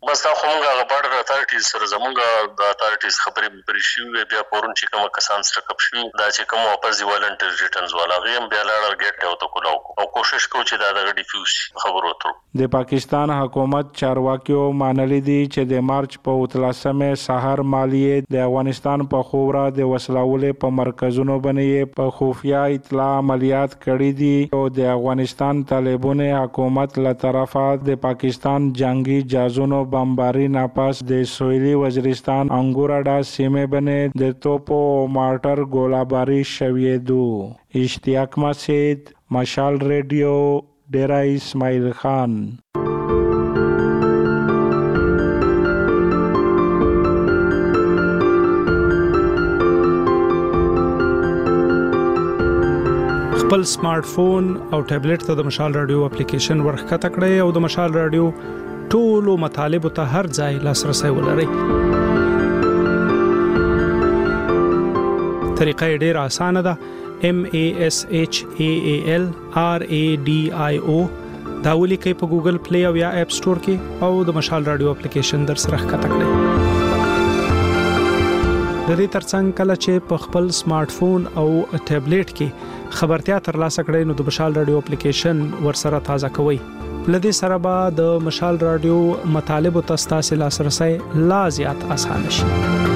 بس دا خو موږ غواړو د اتارټیز سره زموږ د اتارټیز خبرې پرې شي بیا پورون چې کوم کسان سره کپ شي دا چې کوم واپس دی والنټر ریټرنز والا غیم بیا لاړ ګټ او تو او کوشش کوو چې دا د ډیفیوز خبرو تر د پاکستان حکومت چارواکیو مانلې دي چې د مارچ په 13مه سحر مالیه د افغانستان په خورا د وسلاولې په مرکزونو باندې په خفیا اطلاع عملیات کړې دي او د افغانستان طالبانو حکومت له طرفه د پاکستان جنگي جهازونو بمباری ناپاس د سویلي وزیرستان انګوراډا سیمه باندې د توپو او مارټر ګولاباری شوې دو اشتیاق مسجد مشال ریډیو ډیرا اسماعیل خان خپل سمارټ فون او ټابلیټ ته د مشال رادیو اپلیکیشن ورخکته کړئ او د مشال رادیو ټولو مطالبه ته هر ځای لاسرسي ولرئ. طریقه ډیره اسانه ده. MASHAALRADIO دا ولیکئ په ګوګل پلی او یا اپ سٹور کې او د مشال رادیو اپلیکیشن در سره ښکته کړئ. د دې ترڅنګ کله چې په خپل سمارټ فون او ټابلیټ کې خبرتیا ترلاسه کړئ نو د مشال رادیو اپلیکیشن ورسره تازه کوئ. لدې سره به د مشال رادیو مطالب او تاسو لاسرسي لا زیات اسانه شي.